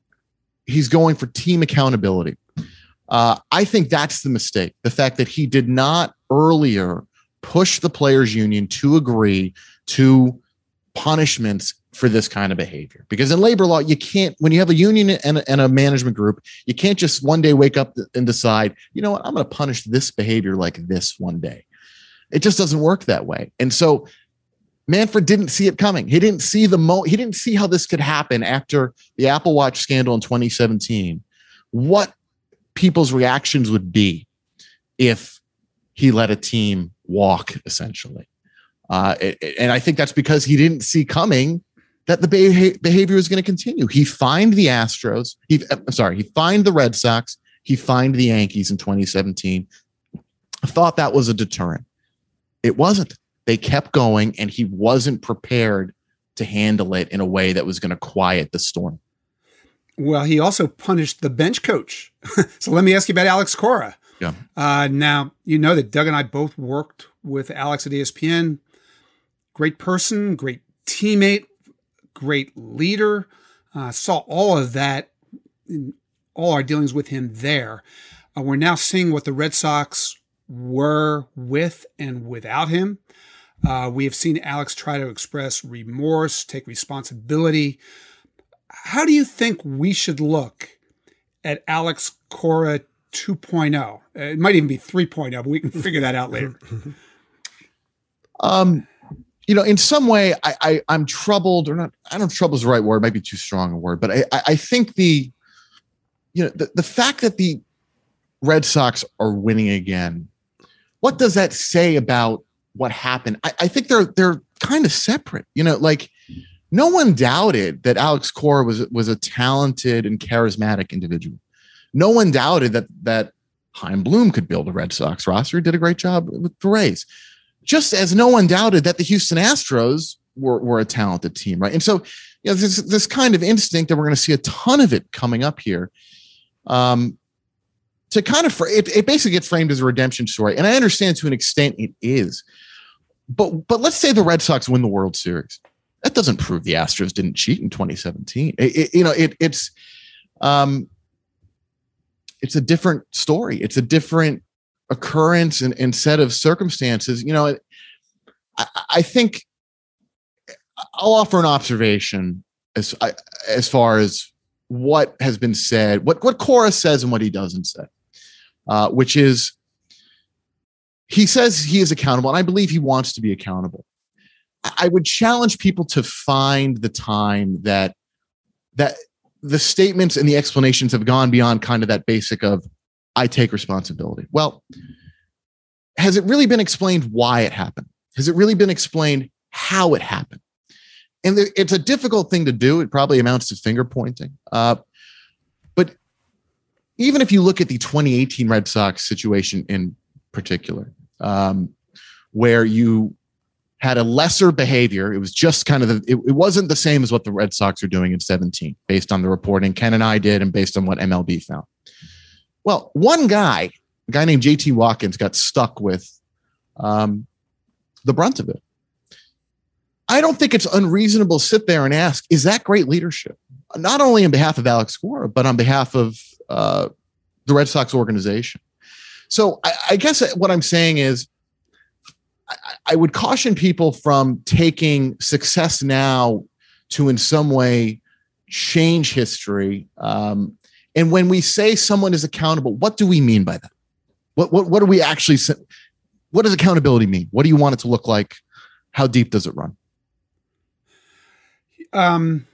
he's going for team accountability. Uh, I think that's the mistake. The fact that he did not earlier push the players union to agree to punishments for this kind of behavior. Because in labor law, you can't, when you have a union and a, and a management group, you can't just one day wake up and decide, you know what, I'm going to punish this behavior like this one day. It just doesn't work that way. And so Manfred didn't see it coming. He didn't see the mo. He didn't see how this could happen after the Apple Watch scandal in twenty seventeen. What people's reactions would be if he let a team walk, essentially. Uh, and I think that's because he didn't see coming that the behavior was going to continue. He fined the Astros. He, I'm sorry, he fined the Red Sox. He fined the Yankees in twenty seventeen. I thought that was a deterrent. It wasn't. They kept going, and he wasn't prepared to handle it in a way that was going to quiet the storm. Well, he also punished the bench coach. So let me ask you about Alex Cora. Yeah. Uh, now, you know that Doug and I both worked with Alex at E S P N. Great person, great teammate, great leader. Uh, saw all of that in all our dealings with him there. Uh, we're now seeing what the Red Sox were with and without him. Uh, we have seen Alex try to express remorse, take responsibility. How do you think we should look at Alex Cora two point oh? Uh, it might even be three point oh, but we can figure that out later. Um, you know, in some way, I, I, I'm troubled, or not. I don't know if trouble is the right word. It might be too strong a word, but I, I think the, you know, the, the fact that the Red Sox are winning again, what does that say about what happened? I, I think they're they're kind of separate. You know, like no one doubted that Alex Cora was was a talented and charismatic individual. no one doubted that that Chaim Bloom could build a Red Sox roster. He did a great job with the Rays. Just as no one doubted that the Houston Astros were, were a talented team, right? And so, you know, this this kind of instinct, and we're going to see a ton of it coming up here. Um, to kind of, it, it basically gets framed as a redemption story, and I understand to an extent it is. But but let's say the Red Sox win the World Series. That doesn't prove the Astros didn't cheat in twenty seventeen. It, it, you know, it, it's um, it's a different story. It's a different occurrence and, and set of circumstances. You know, I, I think I'll offer an observation as as far as what has been said, what what Cora says and what he doesn't say, uh, which is he says he is accountable, and I believe he wants to be accountable. I would challenge people to find the time that that the statements and the explanations have gone beyond kind of that basic of I take responsibility. Well, has it really been explained why it happened? Has it really been explained how it happened? And it's a difficult thing to do. It probably amounts to finger pointing. Uh, but even if you look at the twenty eighteen Red Sox situation in particular, um, where you had a lesser behavior. It was just kind of, the, it, it wasn't the same as what the Red Sox are doing in seventeen, based on the reporting Ken and I did and based on what M L B found. Well, one guy, a guy named J T Watkins, got stuck with um, the brunt of it. I don't think it's unreasonable to sit there and ask, is that great leadership? Not only on behalf of Alex Cora, but on behalf of uh, the Red Sox organization. So I, I guess what I'm saying is, I would caution people from taking success now to in some way change history. Um, and when we say someone is accountable, what do we mean by that? What, what, what do we actually say? What does accountability mean? What do you want it to look like? How deep does it run? Um,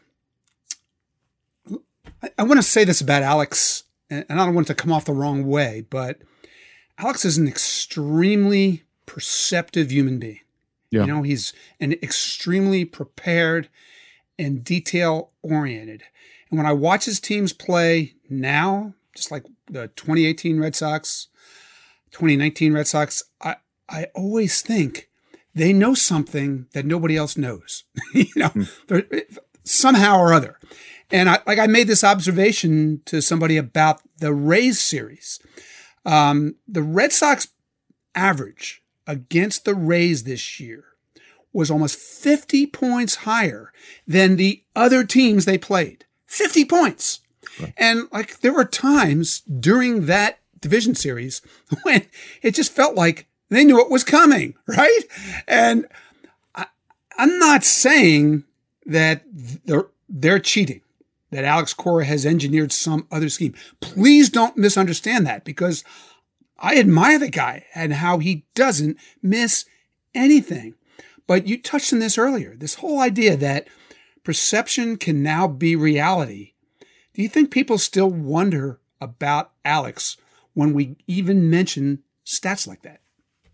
I, I want to say this about Alex, and I don't want it to come off the wrong way, but Alex is an extremely perceptive human being. Yeah. You know, he's an extremely prepared and detail oriented. And when I watch his teams play now, just like the twenty eighteen Red Sox, twenty nineteen Red Sox, I, I always think they know something that nobody else knows, you know, mm. somehow or other. And I, like I made this observation to somebody about the Rays series. Um, the Red Sox average against the Rays this year was almost fifty points higher than the other teams they played. fifty points. Right. And like there were times during that division series when it just felt like they knew it was coming, right? And I, I'm not saying that they're, they're cheating, that Alex Cora has engineered some other scheme. Please don't misunderstand that, because I admire the guy and how he doesn't miss anything. But you touched on this earlier, this whole idea that perception can now be reality. Do you think people still wonder about Alex when we even mention stats like that?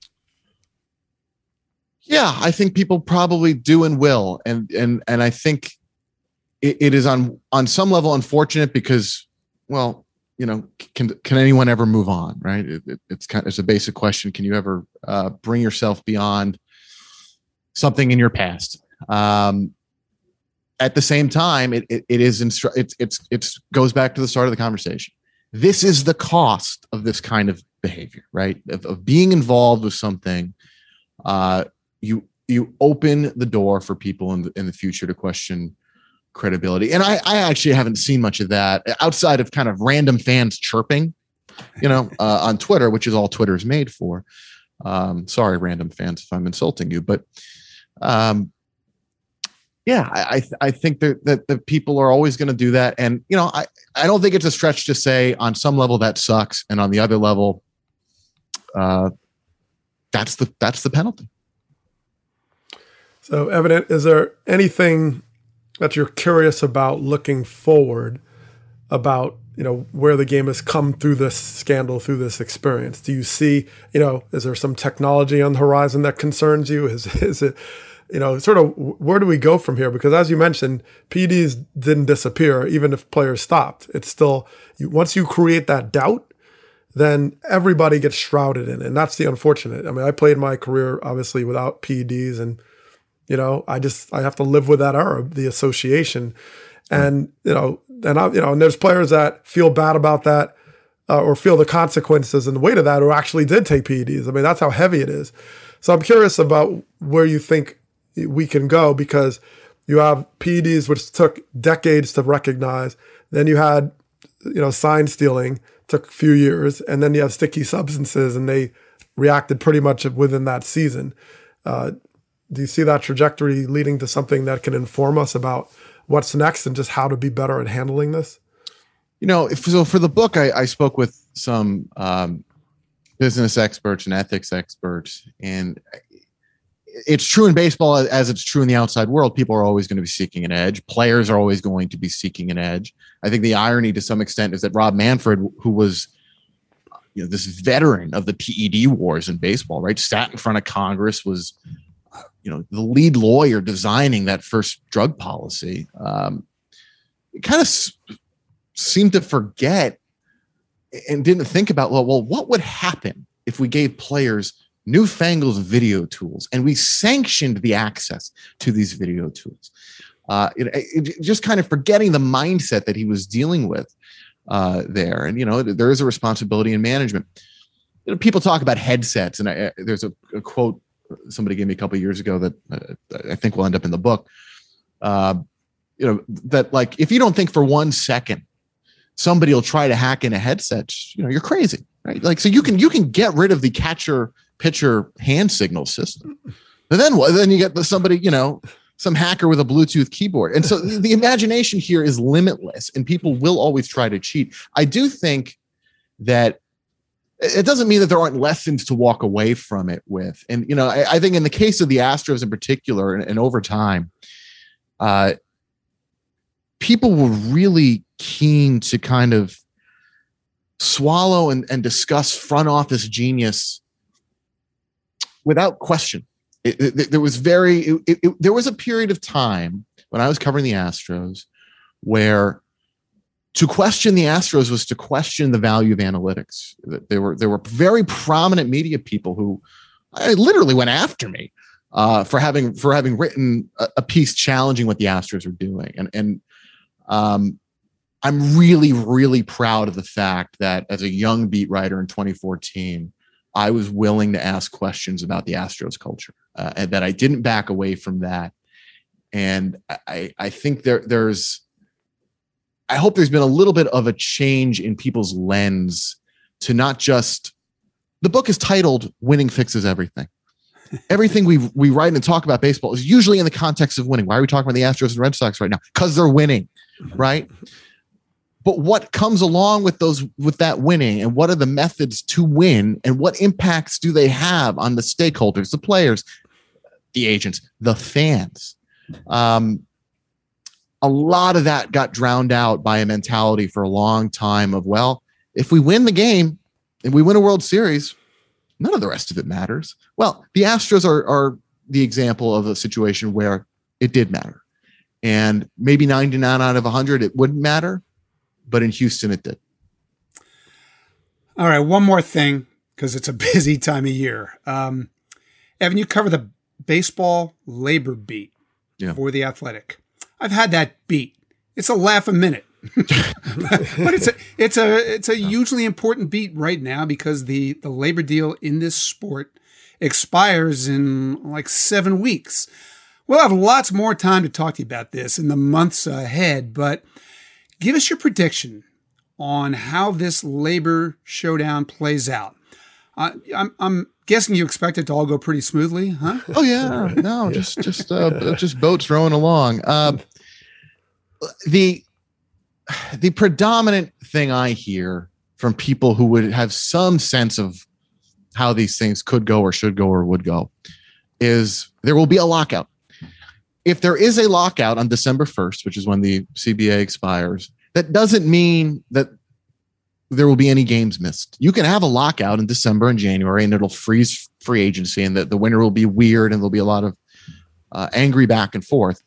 Yeah, I think people probably do and will. And and and I think it, it is on, on some level unfortunate because, well, you know, can can anyone ever move on, right? It, it, it's kind of, it's a basic question. Can you ever uh, bring yourself beyond something in your past? Um, at the same time, it it, it is instru- it's it's it's goes back to the start of the conversation. This is the cost of this kind of behavior, right? Of, of being involved with something. Uh, you you open the door for people in the, in the future to question credibility. And I, I actually haven't seen much of that outside of kind of random fans chirping, you know, uh, on Twitter, which is all Twitter is made for. Um, sorry, random fans, if I'm insulting you, but um, yeah, I, I think that, that the people are always going to do that. And, you know, I, I don't think it's a stretch to say on some level that sucks. And on the other level, uh, that's the, that's the penalty. So Evan, is there anything that you're curious about looking forward about, you know, where the game has come through this scandal, through this experience? Do you see, you know, is there some technology on the horizon that concerns you? Is is it you know, sort of where do we go from here? Because as you mentioned, P E Ds didn't disappear, even if players stopped. It's still, you, once you create that doubt, then everybody gets shrouded in it. And that's the unfortunate. I mean, I played my career obviously without P E Ds, and, you know, I just, I have to live with that era, the association. And, you know, and I, you know, and there's players that feel bad about that uh, or feel the consequences and the weight of that, who actually did take P E Ds. I mean, that's how heavy it is. So I'm curious about where you think we can go, because you have P E Ds, which took decades to recognize. Then you had, you know, sign stealing, took a few years, and then you have sticky substances, and they reacted pretty much within that season. Uh, do you see that trajectory leading to something that can inform us about what's next and just how to be better at handling this? You know, if, so for the book, I, I spoke with some um, business experts and ethics experts, and it's true in baseball as it's true in the outside world. People are always going to be seeking an edge. Players are always going to be seeking an edge. I think the irony to some extent is that Rob Manfred, who was, you know, this veteran of the P E D wars in baseball, right, sat in front of Congress, was, you know, the lead lawyer designing that first drug policy. Um, it kind of s- seemed to forget and didn't think about, well, well, what would happen if we gave players newfangled video tools and we sanctioned the access to these video tools? Uh, it, it, just kind of forgetting the mindset that he was dealing with uh, there. And, you know, there is a responsibility in management. You know, people talk about headsets, and I, there's a, a quote somebody gave me a couple of years ago that uh, I think will end up in the book. Uh, you know, that like, if you don't think for one second somebody will try to hack in a headset, you know, you're crazy, right? Like, so you can, you can get rid of the catcher pitcher hand signal system. And then what? Then you get somebody, you know, some hacker with a Bluetooth keyboard. And so the, the imagination here is limitless, and people will always try to cheat. I do think that it doesn't mean that there aren't lessons to walk away from it with. And, you know, I, I think in the case of the Astros in particular, and, and over time, uh, people were really keen to kind of swallow and, and discuss front office genius without question. It, it, there was very, it, it, there was a period of time when I was covering the Astros where to question the Astros was to question the value of analytics. There were, there were very prominent media people who I literally went after me uh, for having, for having written a, a piece challenging what the Astros were doing. And, and um, I'm really, really proud of the fact that as a young beat writer in twenty fourteen, I was willing to ask questions about the Astros culture, uh, and that I didn't back away from that. And I, I think there, there's, I hope there's been a little bit of a change in people's lens to not just, the book is titled Winning Fixes Everything. Everything we we write and talk about baseball is usually in the context of winning. Why are we talking about the Astros and Red Sox right now? Because they're winning, right? But what comes along with those, with that winning, and what are the methods to win, and what impacts do they have on the stakeholders, the players, the agents, the fans? Um, a lot of that got drowned out by a mentality for a long time of, well, if we win the game and we win a World Series, none of the rest of it matters. Well, the Astros are, are the example of a situation where it did matter. And maybe ninety-nine out of one hundred, it wouldn't matter. But in Houston, it did. All right, one more thing, because it's a busy time of year. Um, Evan, you cover the baseball labor beat yeah. for The Athletic. I've had that beat. It's a laugh a minute. But it's a it's a it's a hugely important beat right now, because the, the labor deal in this sport expires in like seven weeks. We'll have lots more time to talk to you about this in the months ahead, but give us your prediction on how this labor showdown plays out. Uh, I'm, I'm guessing you expect it to all go pretty smoothly, huh? Oh yeah, no, just just uh, just boats rowing along. Uh, the the predominant thing I hear from people who would have some sense of how these things could go or should go or would go is there will be a lockout. If there is a lockout on December first, which is when the C B A expires, that doesn't mean that there will be any games missed. You can have a lockout in December and January, and it'll freeze free agency, and the, the winter will be weird, and there'll be a lot of uh, angry back and forth.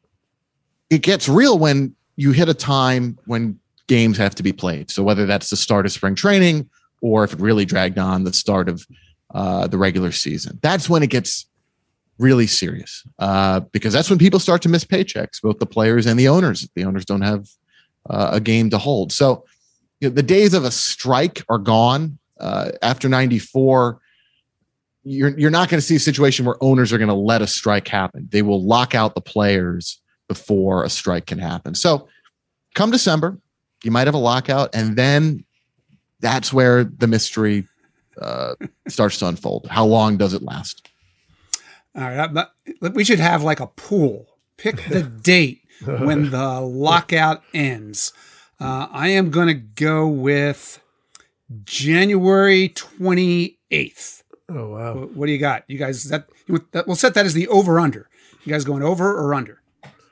It gets real when you hit a time when games have to be played. So whether that's the start of spring training or if it really dragged on the start of uh, the regular season, that's when it gets really serious uh, because that's when people start to miss paychecks, both the players and the owners. The owners don't have uh, a game to hold. So you know, the days of a strike are gone. Uh, after ninety-four, you're, you're not going to see a situation where owners are going to let a strike happen. They will lock out the players before a strike can happen. So come December, you might have a lockout, and then that's where the mystery uh, starts to unfold. How long does it last? All right, but we should have like a pool. Pick the date when the lockout ends. Uh, I am going to go with January twenty-eighth. Oh, wow. What, what do you got? You guys, that, we'll set that as the over-under. You guys going over or under?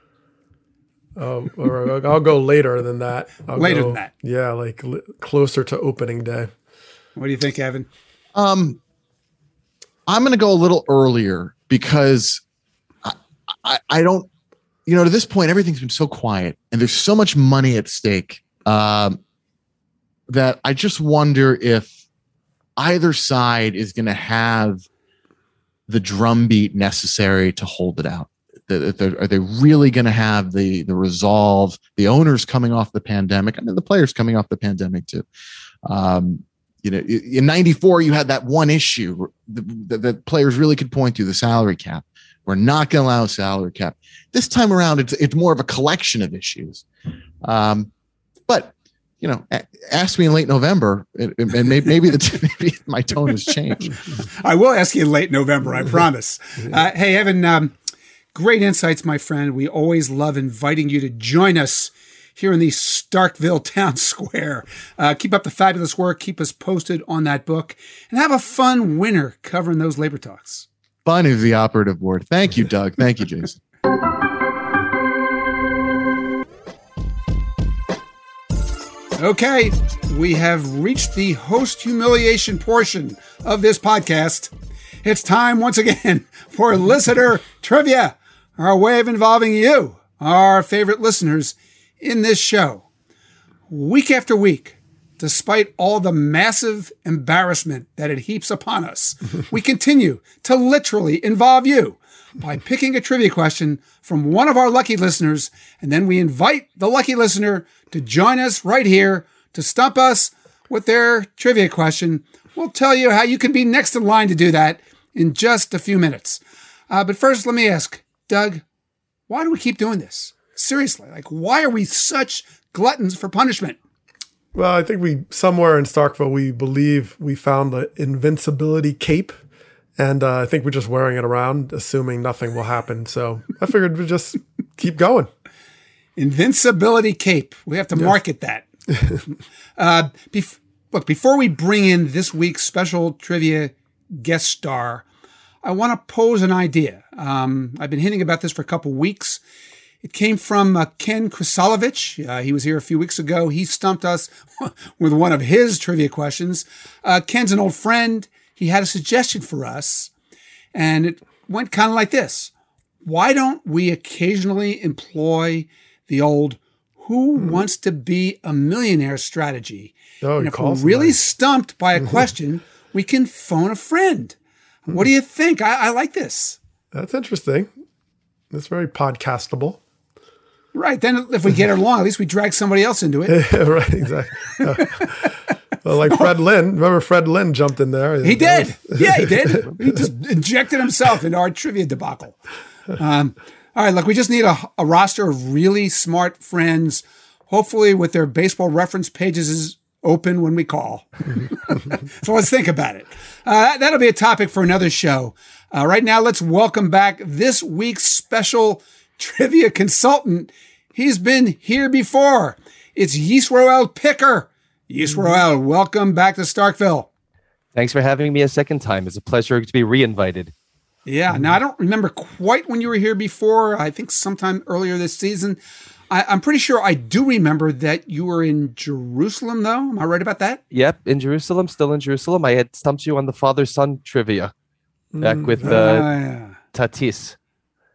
Um, or I'll go later than that. I'll later go, than that. Yeah, like li- closer to opening day. What do you think, Evan? Um, I'm going to go a little earlier because I, I, I don't, you know, to this point, everything's been so quiet and there's so much money at stake um, that I just wonder if either side is going to have the drumbeat necessary to hold it out. Are they really going to have the the resolve? The owners coming off the pandemic, and then the players coming off the pandemic too. Um, you know, in ninety-four, you had that one issue that, that players really could point to: the salary cap. We're not going to allow a salary cap. This time around, it's it's more of a collection of issues. Um, but you know, ask me in late November, and maybe maybe, the, maybe my tone has changed. I will ask you in late November. I promise. Uh, hey, Evan. Um, Great insights, my friend. We always love inviting you to join us here in the Starkville Town Square. Uh, keep up the fabulous work. Keep us posted on that book. And have a fun winter covering those labor talks. Fun is the operative word. Thank you, Doug. Thank you, Jason. Okay, we have reached the host humiliation portion of this podcast. It's time once again for listener trivia. Our way of involving you, our favorite listeners, in this show. Week after week, despite all the massive embarrassment that it heaps upon us, we continue to literally involve you by picking a trivia question from one of our lucky listeners, and then we invite the lucky listener to join us right here to stump us with their trivia question. We'll tell you how you can be next in line to do that in just a few minutes. Uh, but first, let me ask, Doug, why do we keep doing this? Seriously, like, why are we such gluttons for punishment? Well, I think we, somewhere in Starkville, we believe we found the invincibility cape. And uh, I think we're just wearing it around, assuming nothing will happen. So I figured we'd just keep going. Invincibility cape. We have to yes. market that. uh, bef- look, before we bring in this week's special trivia guest star, I want to pose an idea. Um, I've been hinting about this for a couple weeks. It came from uh, Ken Krisalovich. Uh, he was here a few weeks ago. He stumped us with one of his trivia questions. Uh, Ken's an old friend. He had a suggestion for us, and it went kind of like this. Why don't we occasionally employ the old who hmm. wants to be a millionaire strategy? Oh, and if we're really stumped by a question, we can phone a friend. What do you think? I, I like this. That's interesting. That's very podcastable. Right. Then if we get it along, at least we drag somebody else into it. Right, exactly. Uh, well, like Fred Lynn. Remember Fred Lynn jumped in there? He did. Was... yeah, he did. He just injected himself into our trivia debacle. Um, all right, look, we just need a, a roster of really smart friends, hopefully with their baseball reference pages open when we call. So let's think about it. Uh, that'll be a topic for another show. Uh, right now, let's welcome back this week's special trivia consultant. He's been here before. It's Yisroel Picker. Yisroel, welcome back to Starkville. Thanks for having me a second time. It's a pleasure to be re-invited. Yeah. Now, I don't remember quite when you were here before. I think sometime earlier this season. I, I'm pretty sure I do remember that you were in Jerusalem, though. Am I right about that? Yep, in Jerusalem, still in Jerusalem. I had stumped you on the father-son trivia back with uh, uh, yeah. Tatis.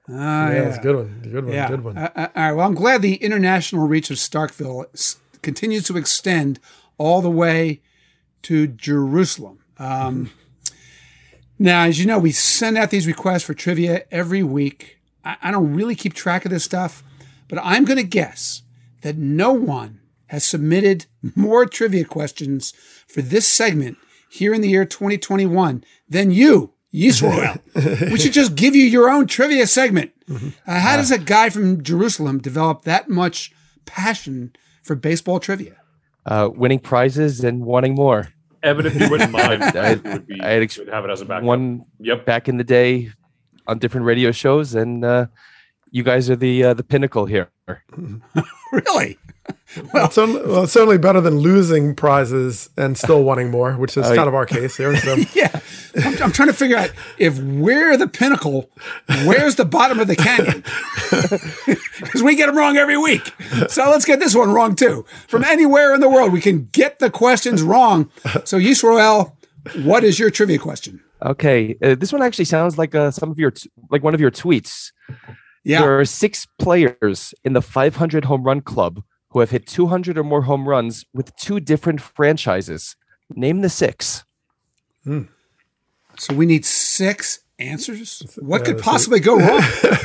Ah, yeah, yeah, it's a good one. Good one. Yeah. Good one. Uh, uh, all right. Well, I'm glad the international reach of Starkville s- continues to extend all the way to Jerusalem. Um, now, as you know, we send out these requests for trivia every week. I, I don't really keep track of this stuff, but I'm going to guess that no one has submitted more trivia questions for this segment here in the year twenty twenty-one than you, Yisrael. We should just give you your own trivia segment. Mm-hmm. Uh, how does a guy from Jerusalem develop that much passion for baseball trivia? Uh, winning prizes and wanting more. Evan, if you wouldn't mind, I, it would be, I had ex- would have it as a backup. One Yep. back in the day on different radio shows, and uh, you guys are the uh, the pinnacle here. Really? Well, it's certainly, well, it's certainly better than losing prizes and still wanting more, which is Uh, kind of our case here. So. Yeah. I'm, I'm trying to figure out if we're the pinnacle, where's the bottom of the canyon? Because we get them wrong every week. So let's get this one wrong too. From anywhere in the world, we can get the questions wrong. So Yisrael, what is your trivia question? Okay, uh, this one actually sounds like uh, some of your t- like one of your tweets. Yeah. There are six players in the five hundred home run club who have hit two hundred or more home runs with two different franchises. Name the six. Hmm. So we need six answers. What Yeah, could that's possibly it. go wrong?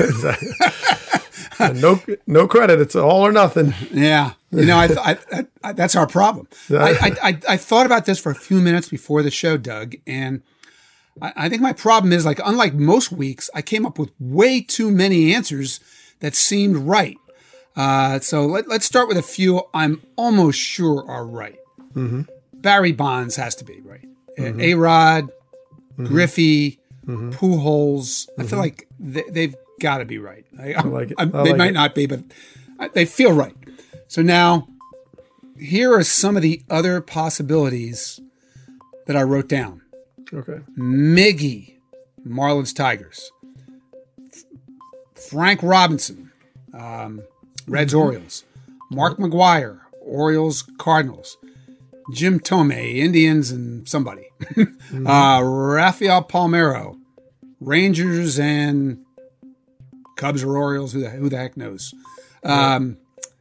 no, no credit. It's all or nothing. Yeah, you know, I, th- I, I, I that's our problem. I, I, I, I thought about this for a few minutes before the show, Doug, and I, I think my problem is, like, unlike most weeks, I came up with way too many answers that seemed right. Uh, so let, let's start with a few I'm almost sure are right. Mm-hmm. Barry Bonds has to be right. Mhm. A-Rod, Mhm. Griffey, Mhm. Pujols. I Mhm. feel like they, they've got to be right. I, I like it. I, I they like might it. not be, but I, they feel right. So now, here are some of the other possibilities that I wrote down. Okay. Miggy, Marlins Tigers. F- Frank Robinson, um, Reds Orioles. Mark McGuire, Orioles Cardinals. Jim Thome, Indians and somebody. uh, Rafael Palmeiro, Rangers and Cubs or Orioles, who the, who the heck knows. Um,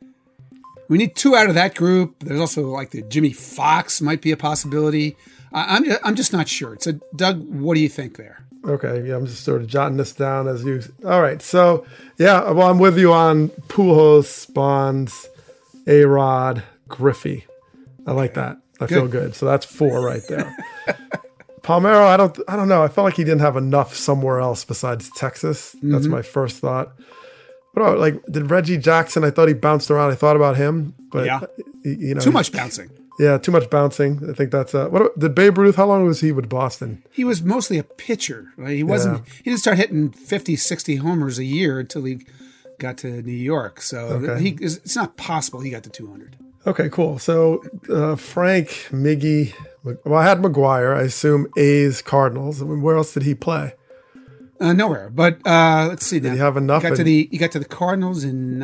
we need two out of that group. There's also like the Jimmy Fox might be a possibility. I, I'm just, I'm just not sure. So, Doug, what do you think there? Okay, yeah, I'm just sort of jotting this down as you. All right, so yeah, well, I'm with you on Pujols, Bonds, A-Rod, Griffey. I like that. I Good. feel good. So that's four right there. Palmeiro, I don't, I don't know. I felt like he didn't have enough somewhere else besides Texas. That's Mhm. my first thought. What about, like, did Reggie Jackson? I thought he bounced around. I thought about him, but Yeah. you know, Too much bouncing. Yeah, too much bouncing. I think that's uh, what did Babe Ruth? How long was he with Boston? He was mostly a pitcher. Right? He wasn't. Yeah. He didn't start hitting fifty, sixty homers a year until he got to New York. So Okay. he, it's not possible he got to two hundred. Okay, cool. So uh, Frank, Miggy, well, I had McGuire. I assume A's, Cardinals. I mean, where else did he play? Uh, nowhere. But uh, let's see. Did now. he have enough He got to in- the he got to the Cardinals in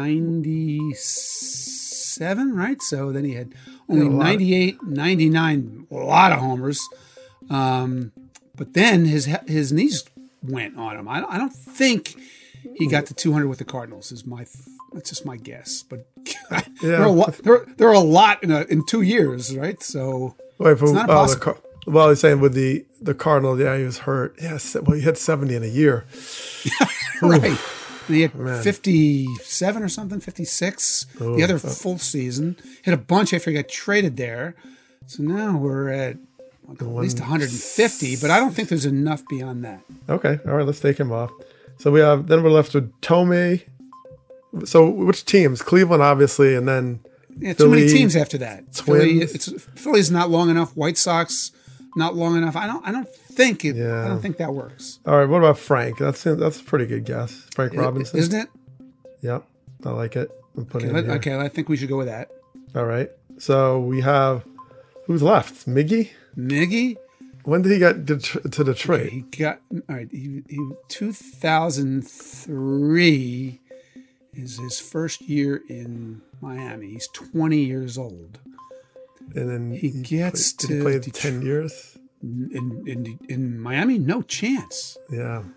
ninety-seven, right? So then he had only Yeah, a lot. ninety-eight, ninety-nine, a lot of homers. Um, but then his his knees went on him. I, I don't think he got to two hundred with the Cardinals. Is my that's just my guess. But there are a lot. There, there are a lot in a, in two years, right? So Wait, for, it's not oh, the, impossible. Car- well, he's saying with the the Cardinals, yeah, he was hurt. Yes, well, he hit seventy in a year. Right. And he had Man. fifty-seven or something, fifty-six. Oh, the other oh. full season. Hit a bunch after he got traded there. So now we're at like, at least one hundred fifty, but I don't think there's enough beyond that. Okay, all right, let's take him off. So we have then we're left with Thome. So which teams? Cleveland, obviously, and then Yeah, too many Philly, teams after that. Philly, Twins. it's, Philly's not long enough. White Sox, not long enough. I don't. I don't think it. Yeah. I don't think that works. All right, what about Frank? That's that's a pretty good guess. Frank I- Robinson, isn't it? Yep, I like it. I'm putting Okay, it let, here. okay, I think we should go with that. All right. So we have who's left? Miggy. Miggy. When did he get to, to Detroit? Okay, he got all right. He, he two thousand three is his first year in Miami. He's twenty years old. And then he, gets played, to did he play Detroit. ten years. In, in in Miami. No chance. Yeah.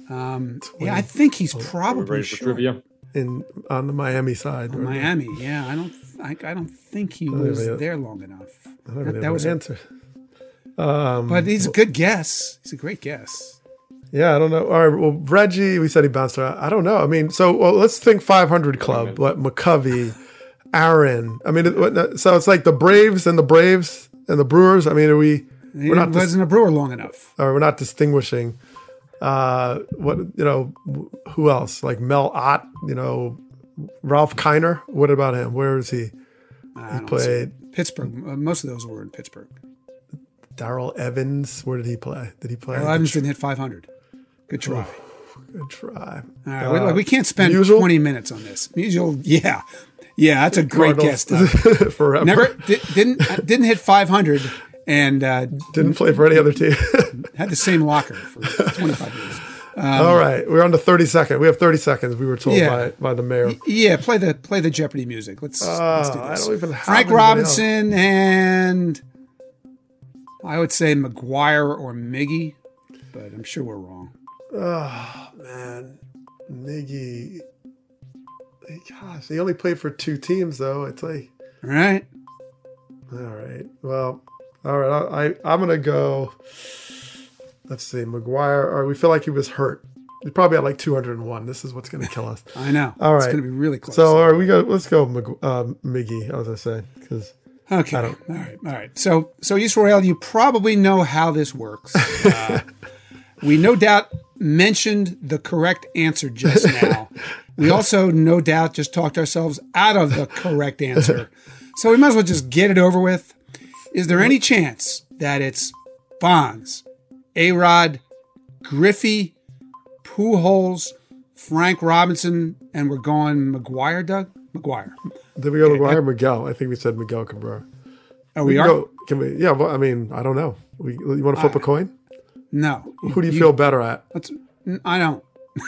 Um, yeah, I think he's probably ready for short. trivia? In on the Miami side. On Miami, yeah. I don't. I, I don't think he don't was have there long enough. I don't That, have that was an a, answer. Um, but he's a good guess. He's a great guess. Yeah, I don't know. All right, well, Reggie, we said he bounced around. I don't know. I mean, so well, let's think five hundred club. What McCovey, Aaron. I mean, it, so it's like the Braves and the Braves and the Brewers. I mean, are we? He We're not wasn't dis- a Brewer long enough. Or we're not distinguishing. Uh, what you know? Who else? Like Mel Ott. You know, Ralph Kiner. What about him? Where is he? I He don't played see. Pittsburgh. Uh, most of those were in Pittsburgh. Darrell Evans. Where did he play? Did he play? Well, Evans didn't hit five hundred. Good try. Oh, good try. All right, Uh, we, like, we can't spend Musial? twenty minutes on this. Musial, yeah, yeah, that's a great Cardinals. guess. Doug. Forever. Never di- didn't uh, didn't hit five hundred and uh, Didn't play for any other team. had the same locker for twenty-five years. Um, All right, we're on to thirty seconds. We have thirty seconds. We were told Yeah. by, by the mayor. Yeah, play the play the Jeopardy music. Let's, Uh, let's do I this. don't even have Frank anybody Robinson and I would say McGuire or Miggy, but I'm sure we're wrong. Oh man, Miggy. Gosh, he only played for two teams though. It's like, All right. all right. Well, all right. I, I I'm gonna go. Let's see, McGuire. Or we feel like he was hurt. He probably had like two hundred one. This is what's gonna kill us. I know. All right, It's gonna be really close. So, all right, we go. Let's go, Mc, uh, Miggy. I was gonna say because. Okay. All right. All right. So, so East Royale, you probably know how this works. Uh, we no doubt mentioned the correct answer just now. We also no doubt just talked ourselves out of the correct answer. So we might as well just get it over with. Is there any chance that it's Bonds, A-Rod, Griffey, Pujols, Frank Robinson, and we're going McGuire, Doug? McGuire. Did we go to McGuire or Miguel? I think we said Miguel Cabrera. Oh, we, can are? Go, can we? Yeah. Well, I mean, I don't know. We, you want to flip Uh, a coin? No. Who do you, you feel better at? Let's, I don't.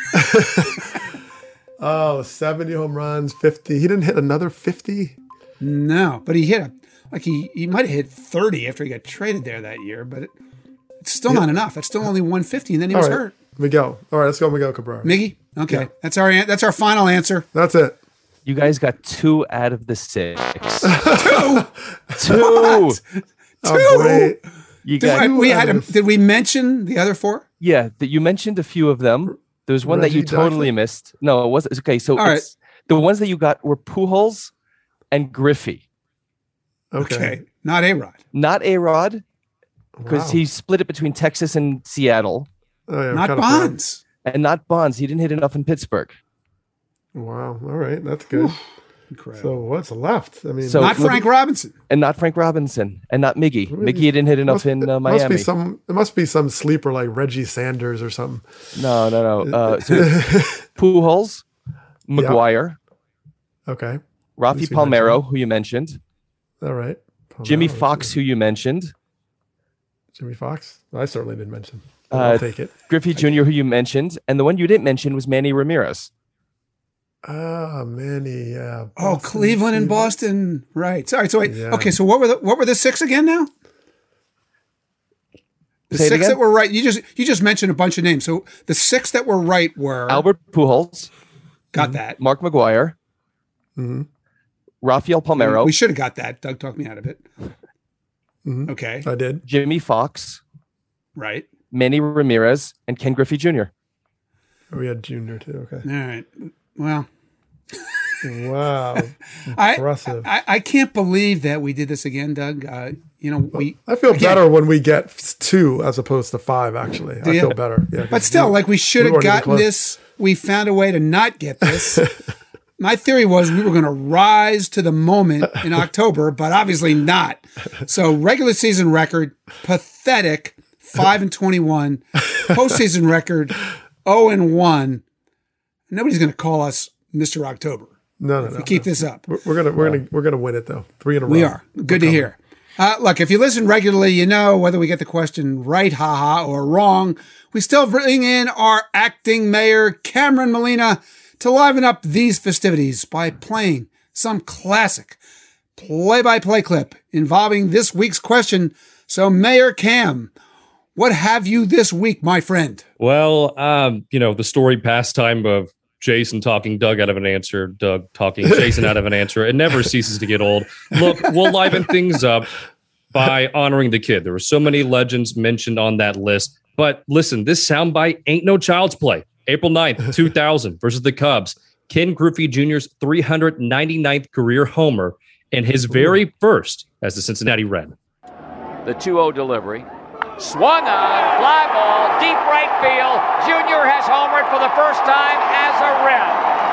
Oh, seventy home runs, fifty. He didn't hit another fifty? No, but he hit a, like he, he might have hit thirty after he got traded there that year, but it, it's still Yeah. not enough. It's still only one fifty, and then he All was right. hurt. Miguel. All right, let's go Miguel Cabrera. Miggy? Okay. Yeah. That's our an- that's our final answer. That's it. You guys got two out of the six. Two. Two. Oh, great. You Did, got I- we had a, did we mention the other four? Yeah, that you mentioned a few of them. There was one that you Reggie totally Jackson? missed. No, it wasn't. Okay, so All right. it's, the ones that you got were Pujols and Griffey, Okay. Okay. Not A-Rod. not A-Rod, because Wow. he split it between Texas and Seattle, Oh, yeah, I'm Not kinda Bonds. and not Bonds. He didn't hit enough in Pittsburgh. proud. Wow. All right, that's good. Incredible. So what's left? I mean, So- not look- Frank Robinson. And not Frank Robinson, and not Miggy. Maybe- Miggy didn't hit enough must, in uh, it must Miami. be some. It must be some sleeper like Reggie Sanders or something. No, no, no. Uh, so Pujols, McGuire, Okay. Rafi least we Palmeiro, who you mentioned, All right. Jimmy Palmeiro, Fox, who you mentioned, Jimmy Fox. I certainly didn't mention. But I'll uh, take it. Griffey Junior, who you mentioned, and the one you didn't mention was Manny Ramirez. Ah, Manny. Yeah. Oh, Boston, Cleveland and Cleveland. Boston. Right. Sorry. So wait. Yeah. Okay. So what were the what were the six again now? The Say it six again? that were right. You just you just mentioned a bunch of names. So the six that were right were Albert Pujols, got that. Mark McGuire, Mm-hmm. Rafael Palmeiro, We should have got that. Doug talked me out of it. Mm-hmm. Okay. I did. Jimmy Fox, Right. Manny Ramirez, and Ken Griffey Junior We had Junior too. Okay. All right. Well, Wow. I, Impressive. I I can't believe that we did this again, Doug. Uh, you know we. I feel again, better when we get two as opposed to five. Actually, Do I you? feel better. Yeah, But still, like we should have weren't even gotten close. this. We found a way to not get this. My theory was we were going to rise to the moment in October, but obviously not. So regular season record, pathetic, five and twenty-one. Postseason record, zero and one. Nobody's going to call us Mister October. No, no, if no. we keep no. this up. We're, we're gonna we're gonna we're gonna win it though. Three in a row. We are. Good to hear. Uh, look, if you listen regularly, you know whether we get the question right, haha, or wrong. We still bring in our acting mayor, Cameron Molina, to liven up these festivities by playing some classic play-by-play clip involving this week's question. So, Mayor Cam, what have you this week, my friend? Well, um, you know, the storied pastime of Jason talking Doug out of an answer, Doug talking Jason out of an answer. It never ceases to get old. Look, we'll liven things up by honoring the kid. There were so many legends mentioned on that list. But listen, this soundbite ain't no child's play. April ninth, two thousand versus the Cubs. Ken Griffey Junior's three hundred ninety-ninth career homer and his very first as the Cincinnati Red. The two oh delivery. Swung on, fly ball, deep right field. Junior has homered for the first time as a Red.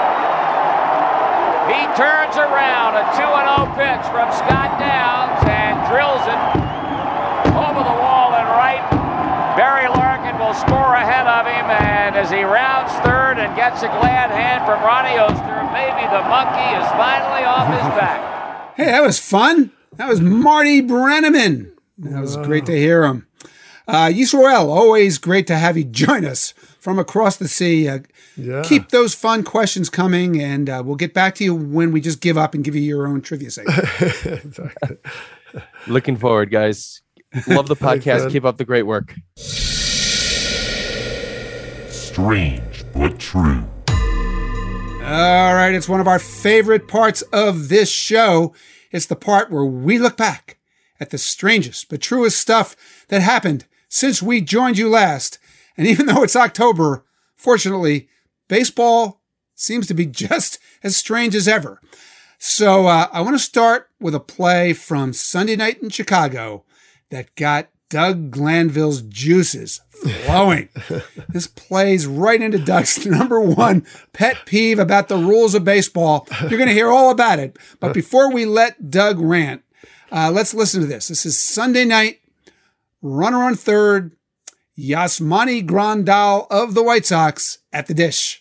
He turns around, a two oh pitch from Scott Downs and drills it over the wall and right. Barry Larkin will score ahead of him, and as he rounds third and gets a glad hand from Ronnie Oster, maybe the monkey is finally off his back. Hey, that was fun. That was Marty Brennaman. That was wow. Great to hear him. Uh, Yisrael, always great to have you join us from across the sea. Uh, yeah. Keep those fun questions coming, and uh, we'll get back to you when we just give up and give you your own trivia segment. Exactly. Looking forward, guys. Love the podcast. Keep up the great work. Strange but true. All right, it's one of our favorite parts of this show. It's the part where we look back at the strangest but truest stuff that happened since we joined you last. And even though it's October, fortunately, baseball seems to be just as strange as ever. So uh, I want to start with a play from Sunday night in Chicago that got Doug Glanville's juices flowing. This plays right into Doug's number one pet peeve about the rules of baseball. You're going to hear all about it. But before we let Doug rant, uh, let's listen to this. This is Sunday night. Runner on third, Yasmani Grandal of the White Sox at the dish.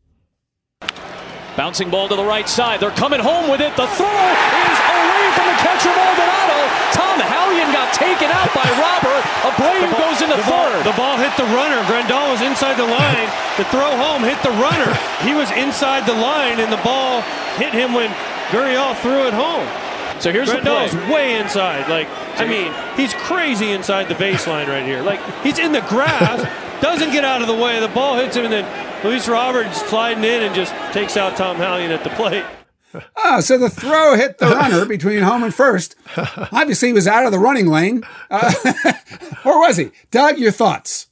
Bouncing ball to the right side. They're coming home with it. The throw is away from the catcher, Maldonado. Tom Hallion got taken out by Robert. Abreu goes into the third. Ball, the ball hit the runner. Grandal was inside the line. The throw home hit the runner. He was inside the line, and the ball hit him when Gurriel threw it home. So here's Grandal's the play. way inside. Like, I mean, he's crazy inside the baseline right here. Like, he's in the grass, doesn't get out of the way. The ball hits him, and then Luis Roberts sliding in and just takes out Tom Hallion at the plate. Oh, so the throw hit the runner between home and first. Obviously, he was out of the running lane. Uh, or was he? Doug, your thoughts?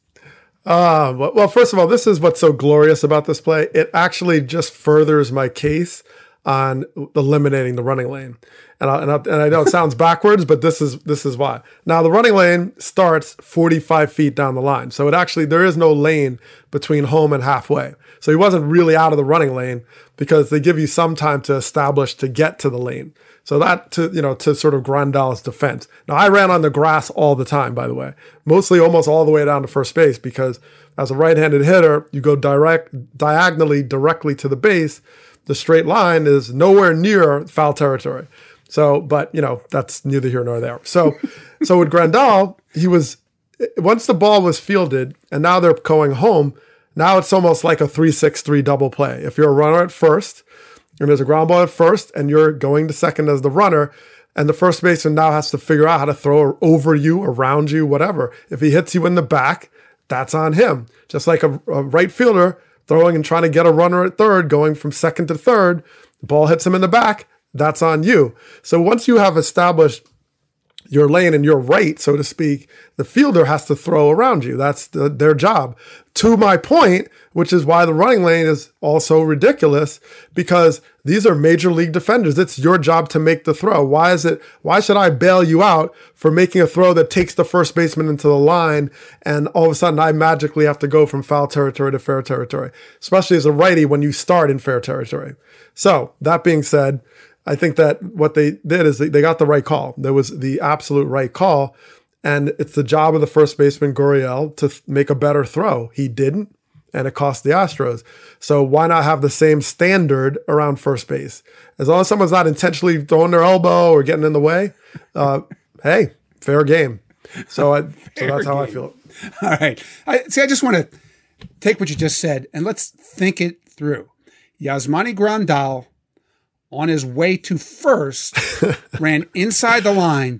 Uh, well, first of all, this is what's so glorious about this play. It actually just furthers my case on eliminating the running lane. And I, and I, and I know it sounds backwards, but this is this is why. Now, the running lane starts forty-five feet down the line. So it actually, there is no lane between home and halfway. So he wasn't really out of the running lane because they give you some time to establish to get to the lane. So that, to you know, to sort of Grandal's defense. Now, I ran on the grass all the time, by the way, mostly almost all the way down to first base because as a right-handed hitter, you go direct diagonally directly to the base. The straight line is nowhere near foul territory. So, but you know, that's neither here nor there. So, so with Grandal, he was, once the ball was fielded and now they're going home, now it's almost like a three six three double play. If you're a runner at first and there's a ground ball at first and you're going to second as the runner and the first baseman now has to figure out how to throw over you, around you, whatever. If he hits you in the back, that's on him. Just like a, a right fielder throwing and trying to get a runner at third, going from second to third, the ball hits him in the back, that's on you. So once you have established your lane and your right, so to speak, the fielder has to throw around you. That's the, their job. To my point, which is why the running lane is also ridiculous, because these are major league defenders. It's your job to make the throw. Why is it? Why should I bail you out for making a throw that takes the first baseman into the line, and all of a sudden I magically have to go from foul territory to fair territory, especially as a righty when you start in fair territory. So that being said, I think that what they did is they, they got the right call. There was the absolute right call. And it's the job of the first baseman, Gurriel, to th- make a better throw. He didn't, and it cost the Astros. So why not have the same standard around first base? As long as someone's not intentionally throwing their elbow or getting in the way, uh, hey, fair game. So, I, so that's how I feel. All right. I, see, I just want to take what you just said and let's think it through. Yasmani Grandal, on his way to first, ran inside the line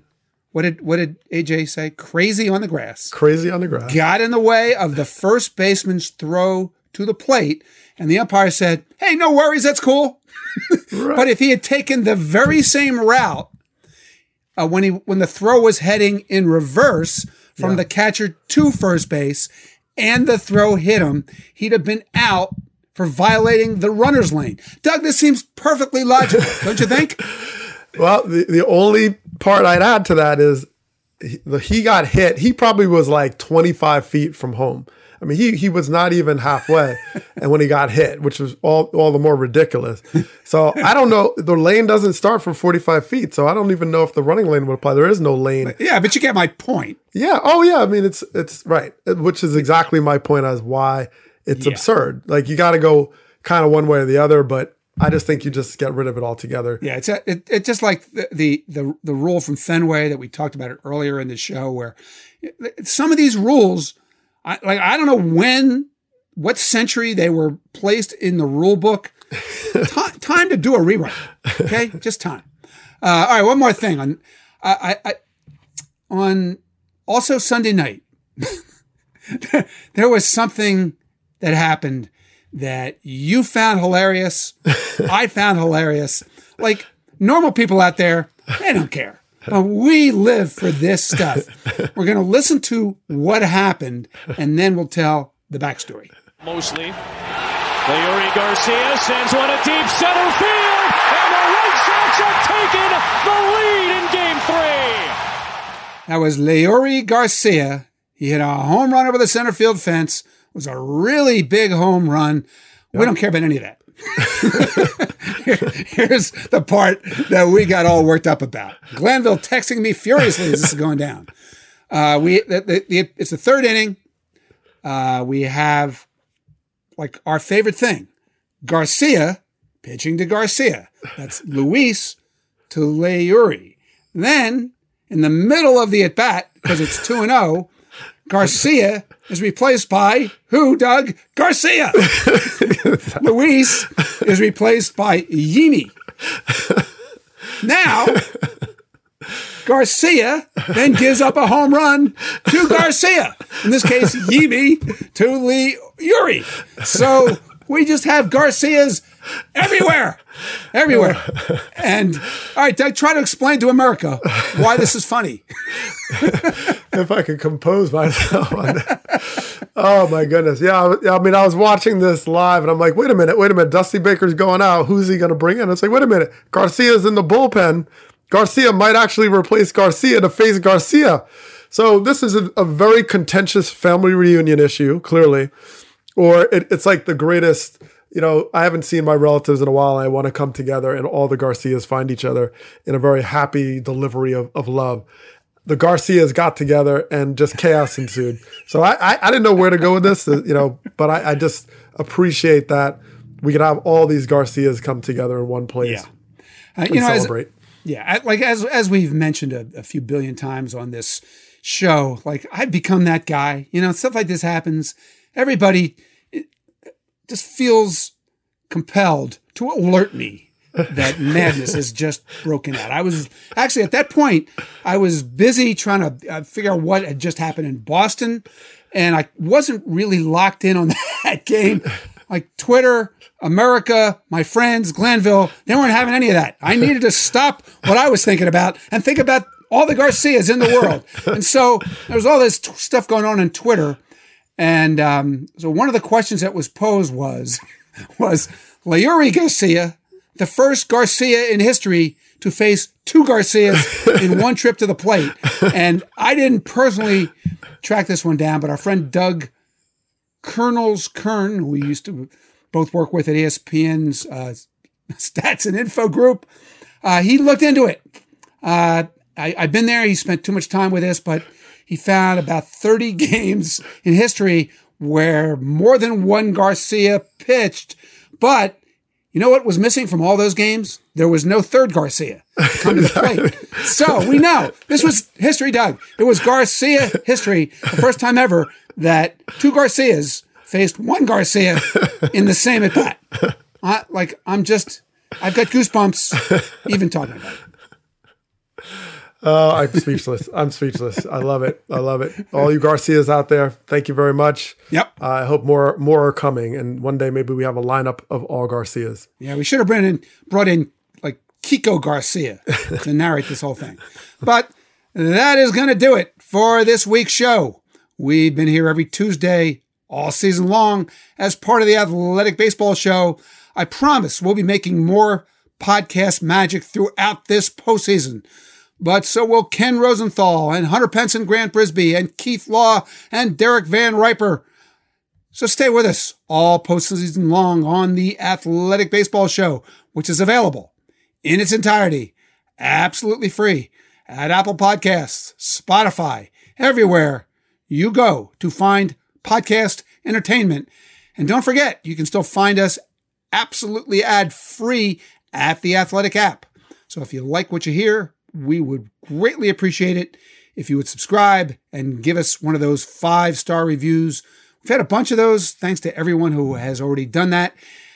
what did what did A J say? Crazy on the grass. Crazy on the grass. Got in the way of the first baseman's throw to the plate, and the umpire said, "Hey, no worries, that's cool." Right. But if he had taken the very same route uh, when he when the throw was heading in reverse from Yeah. the catcher to first base, and the throw hit him, he'd have been out for violating the runner's lane. Doug, this seems perfectly logical, don't you think? Well, the, the only part I'd add to that is he, the, he got hit. He probably was like twenty-five feet from home. I mean, he he was not even halfway, and when he got hit, which was all all the more ridiculous. So I don't know. The lane doesn't start from forty-five feet, so I don't even know if the running lane would apply. There is no lane. Yeah, but you get my point. Yeah. Oh, yeah. I mean, it's it's right, which is exactly my point as why it's Yeah. absurd. Like you got to go kind of one way or the other, but I just think you just get rid of it altogether. Yeah, it's a, it, it's just like the, the the the rule from Fenway that we talked about it earlier in the show, where some of these rules, I, like I don't know when, what century they were placed in the rule book. Ti- time to do a rewrite. Okay, just time. Uh, all right, one more thing on I, I, I on also Sunday night. There was something that happened that you found hilarious. I found hilarious. Like normal people out there, they don't care. But we live for this stuff. We're going to listen to what happened, and then we'll tell the backstory. Mostly. Leury Garcia sends one to deep center field, and the White Sox have taken the lead in game three. That was Leury Garcia. He hit a home run over the center field fence. It was a really big home run. We don't care about any of that. Here's the part that we got all worked up about. Glanville texting me furiously as this is going down. Uh, we the, the, the, it's the third inning. Uh, we have like our favorite thing, Garcia pitching to Garcia. That's Luis to Leury. Then in the middle of the at bat, because it's two and zero, Garcia is replaced by who, Doug? Garcia. Luis is replaced by Yimi. Now, Garcia then gives up a home run to Garcia. In this case, Yimi to Leury. So we just have Garcias everywhere. Everywhere. And, all right, Doug, try to explain to America why this is funny. If I could compose myself on that. Oh, my goodness. Yeah, I mean, I was watching this live, and I'm like, wait a minute, wait a minute. Dusty Baker's going out. Who's he going to bring in? It's like, wait a minute. Garcia's in the bullpen. Garcia might actually replace Garcia to face Garcia. So this is a, a very contentious family reunion issue, clearly. Or it, it's like the greatest, you know, I haven't seen my relatives in a while. And I want to come together and all the Garcias find each other in a very happy delivery of, of love. The Garcias got together and just chaos ensued. So I, I, I didn't know where to go with this, you know, but I, I just appreciate that we can have all these Garcias come together in one place. Yeah. Uh, and you know, celebrate. As, yeah. Like as, as we've mentioned a, a few billion times on this show, like I've become that guy, you know, stuff like this happens. Everybody just feels compelled to alert me that madness has just broken out. I was actually at that point, I was busy trying to uh, figure out what had just happened in Boston, and I wasn't really locked in on that game. Like Twitter, America, my friends, Glanville, they weren't having any of that. I needed to stop what I was thinking about and think about all the Garcias in the world. And so there was all this t- stuff going on on Twitter. And um, so one of the questions that was posed was, was Leury Garcia the first Garcia in history to face two Garcias in one trip to the plate? And I didn't personally track this one down, but our friend Doug Colonels Kern, who we used to both work with at E S P N's uh, Stats and Info Group, uh, he looked into it. Uh, I, I've been there. He spent too much time with this, but he found about thirty games in history where more than one Garcia pitched. But you know what was missing from all those games? There was no third Garcia come to the plate. So we know this was history, Doug. It was Garcia history, the first time ever that two Garcias faced one Garcia in the same at bat. I, like I'm just, I've got goosebumps even talking about it. Oh, I'm speechless. I'm speechless. I love it. I love it. All you Garcias out there, thank you very much. Yep. Uh, I hope more more are coming, and one day maybe we have a lineup of all Garcias. Yeah, we should have brought in, brought in like Kiko Garcia to narrate this whole thing. But that is going to do it for this week's show. We've been here every Tuesday all season long as part of the Athletic Baseball Show. I promise we'll be making more podcast magic throughout this postseason. But so will Ken Rosenthal and Hunter Pence and Grant Brisbee and Keith Law and Derek Van Riper. So stay with us all postseason long on the Athletic Baseball Show, which is available in its entirety, absolutely free, at Apple Podcasts, Spotify, everywhere you go to find podcast entertainment. And don't forget, you can still find us absolutely ad-free at the Athletic app. So if you like what you hear, we would greatly appreciate it if you would subscribe and give us one of those five-star reviews. We've had a bunch of those, thanks to everyone who has already done that.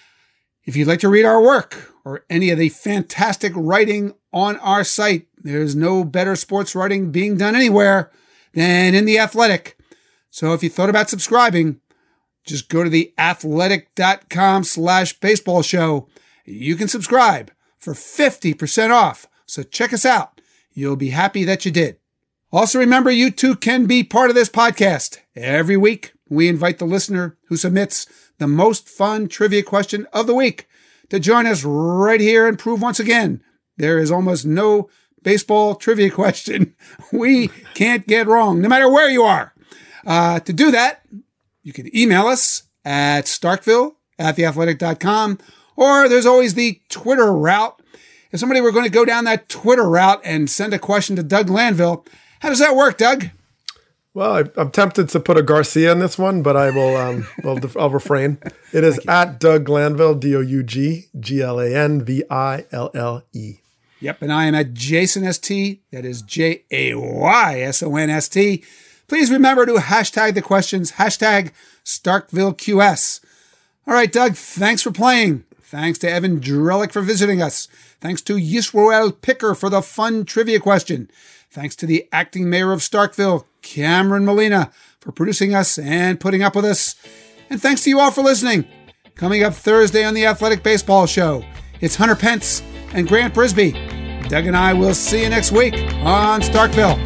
If you'd like to read our work or any of the fantastic writing on our site, there's no better sports writing being done anywhere than in The Athletic. So if you thought about subscribing, just go to the athletic.com slash baseball show. You can subscribe for fifty percent off. So check us out. You'll be happy that you did. Also remember, you too can be part of this podcast. Every week, we invite the listener who submits the most fun trivia question of the week to join us right here and prove once again there is almost no baseball trivia question we can't get wrong, no matter where you are. Uh, to do that, you can email us at starkville at the athletic dot com, or there's always the Twitter route. If somebody were going to go down that Twitter route and send a question to Doug Glanville, how does that work, Doug? Well, I, I'm tempted to put a Garcia in this one, but I will. Um, I'll, I'll refrain. It is at Doug Glanville, D O U G G L A N V I L L E. Yep, and I am at Jason S T. That is J A Y S O N S T. Please remember to hashtag the questions, hashtag StarkvilleQS. All right, Doug, thanks for playing. Thanks to Evan Drellick for visiting us. Thanks to Yisroel Picker for the fun trivia question. Thanks to the acting mayor of Starkville, Cameron Molina, for producing us and putting up with us. And thanks to you all for listening. Coming up Thursday on the Athletic Baseball Show, it's Hunter Pence and Grant Brisbee. Doug and I will see you next week on Starkville.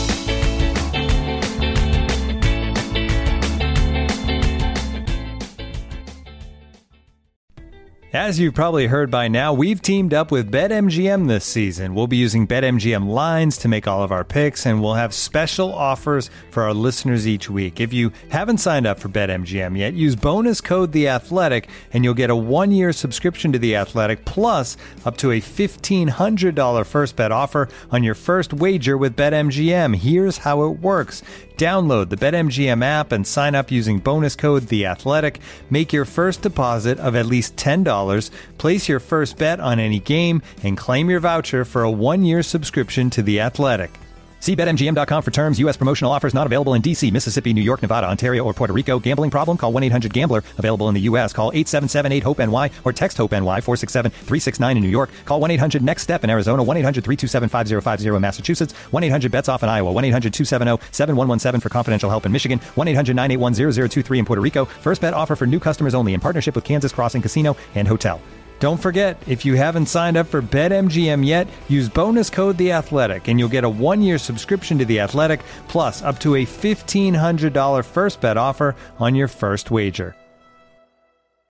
As you've probably heard by now, we've teamed up with BetMGM this season. We'll be using BetMGM lines to make all of our picks, and we'll have special offers for our listeners each week. If you haven't signed up for BetMGM yet, use bonus code The Athletic, and you'll get a one-year subscription to The Athletic, plus up to a fifteen hundred dollars first bet offer on your first wager with BetMGM. Here's how it works. Download the BetMGM app and sign up using bonus code The Athletic. Make your first deposit of at least ten dollars. Place your first bet on any game and claim your voucher for a one-year subscription to The Athletic. See Bet M G M dot com for terms. U S promotional offers not available in D C, Mississippi, New York, Nevada, Ontario, or Puerto Rico. Gambling problem? Call one eight hundred gambler. Available in the U S. Call eight seven seven eight hope N Y or text HOPE-NY four six seven three six nine in New York. Call one eight hundred next step in Arizona. one eight hundred three two seven five zero five zero in Massachusetts. one eight hundred bets off in Iowa. one eight hundred two seven zero seven one one seven for confidential help in Michigan. one eight hundred nine eight one zero zero two three in Puerto Rico. First bet offer for new customers only in partnership with Kansas Crossing Casino and Hotel. Don't forget, if you haven't signed up for BetMGM yet, use bonus code The Athletic, and you'll get a one-year subscription to The Athletic, plus up to a fifteen hundred dollars first bet offer on your first wager.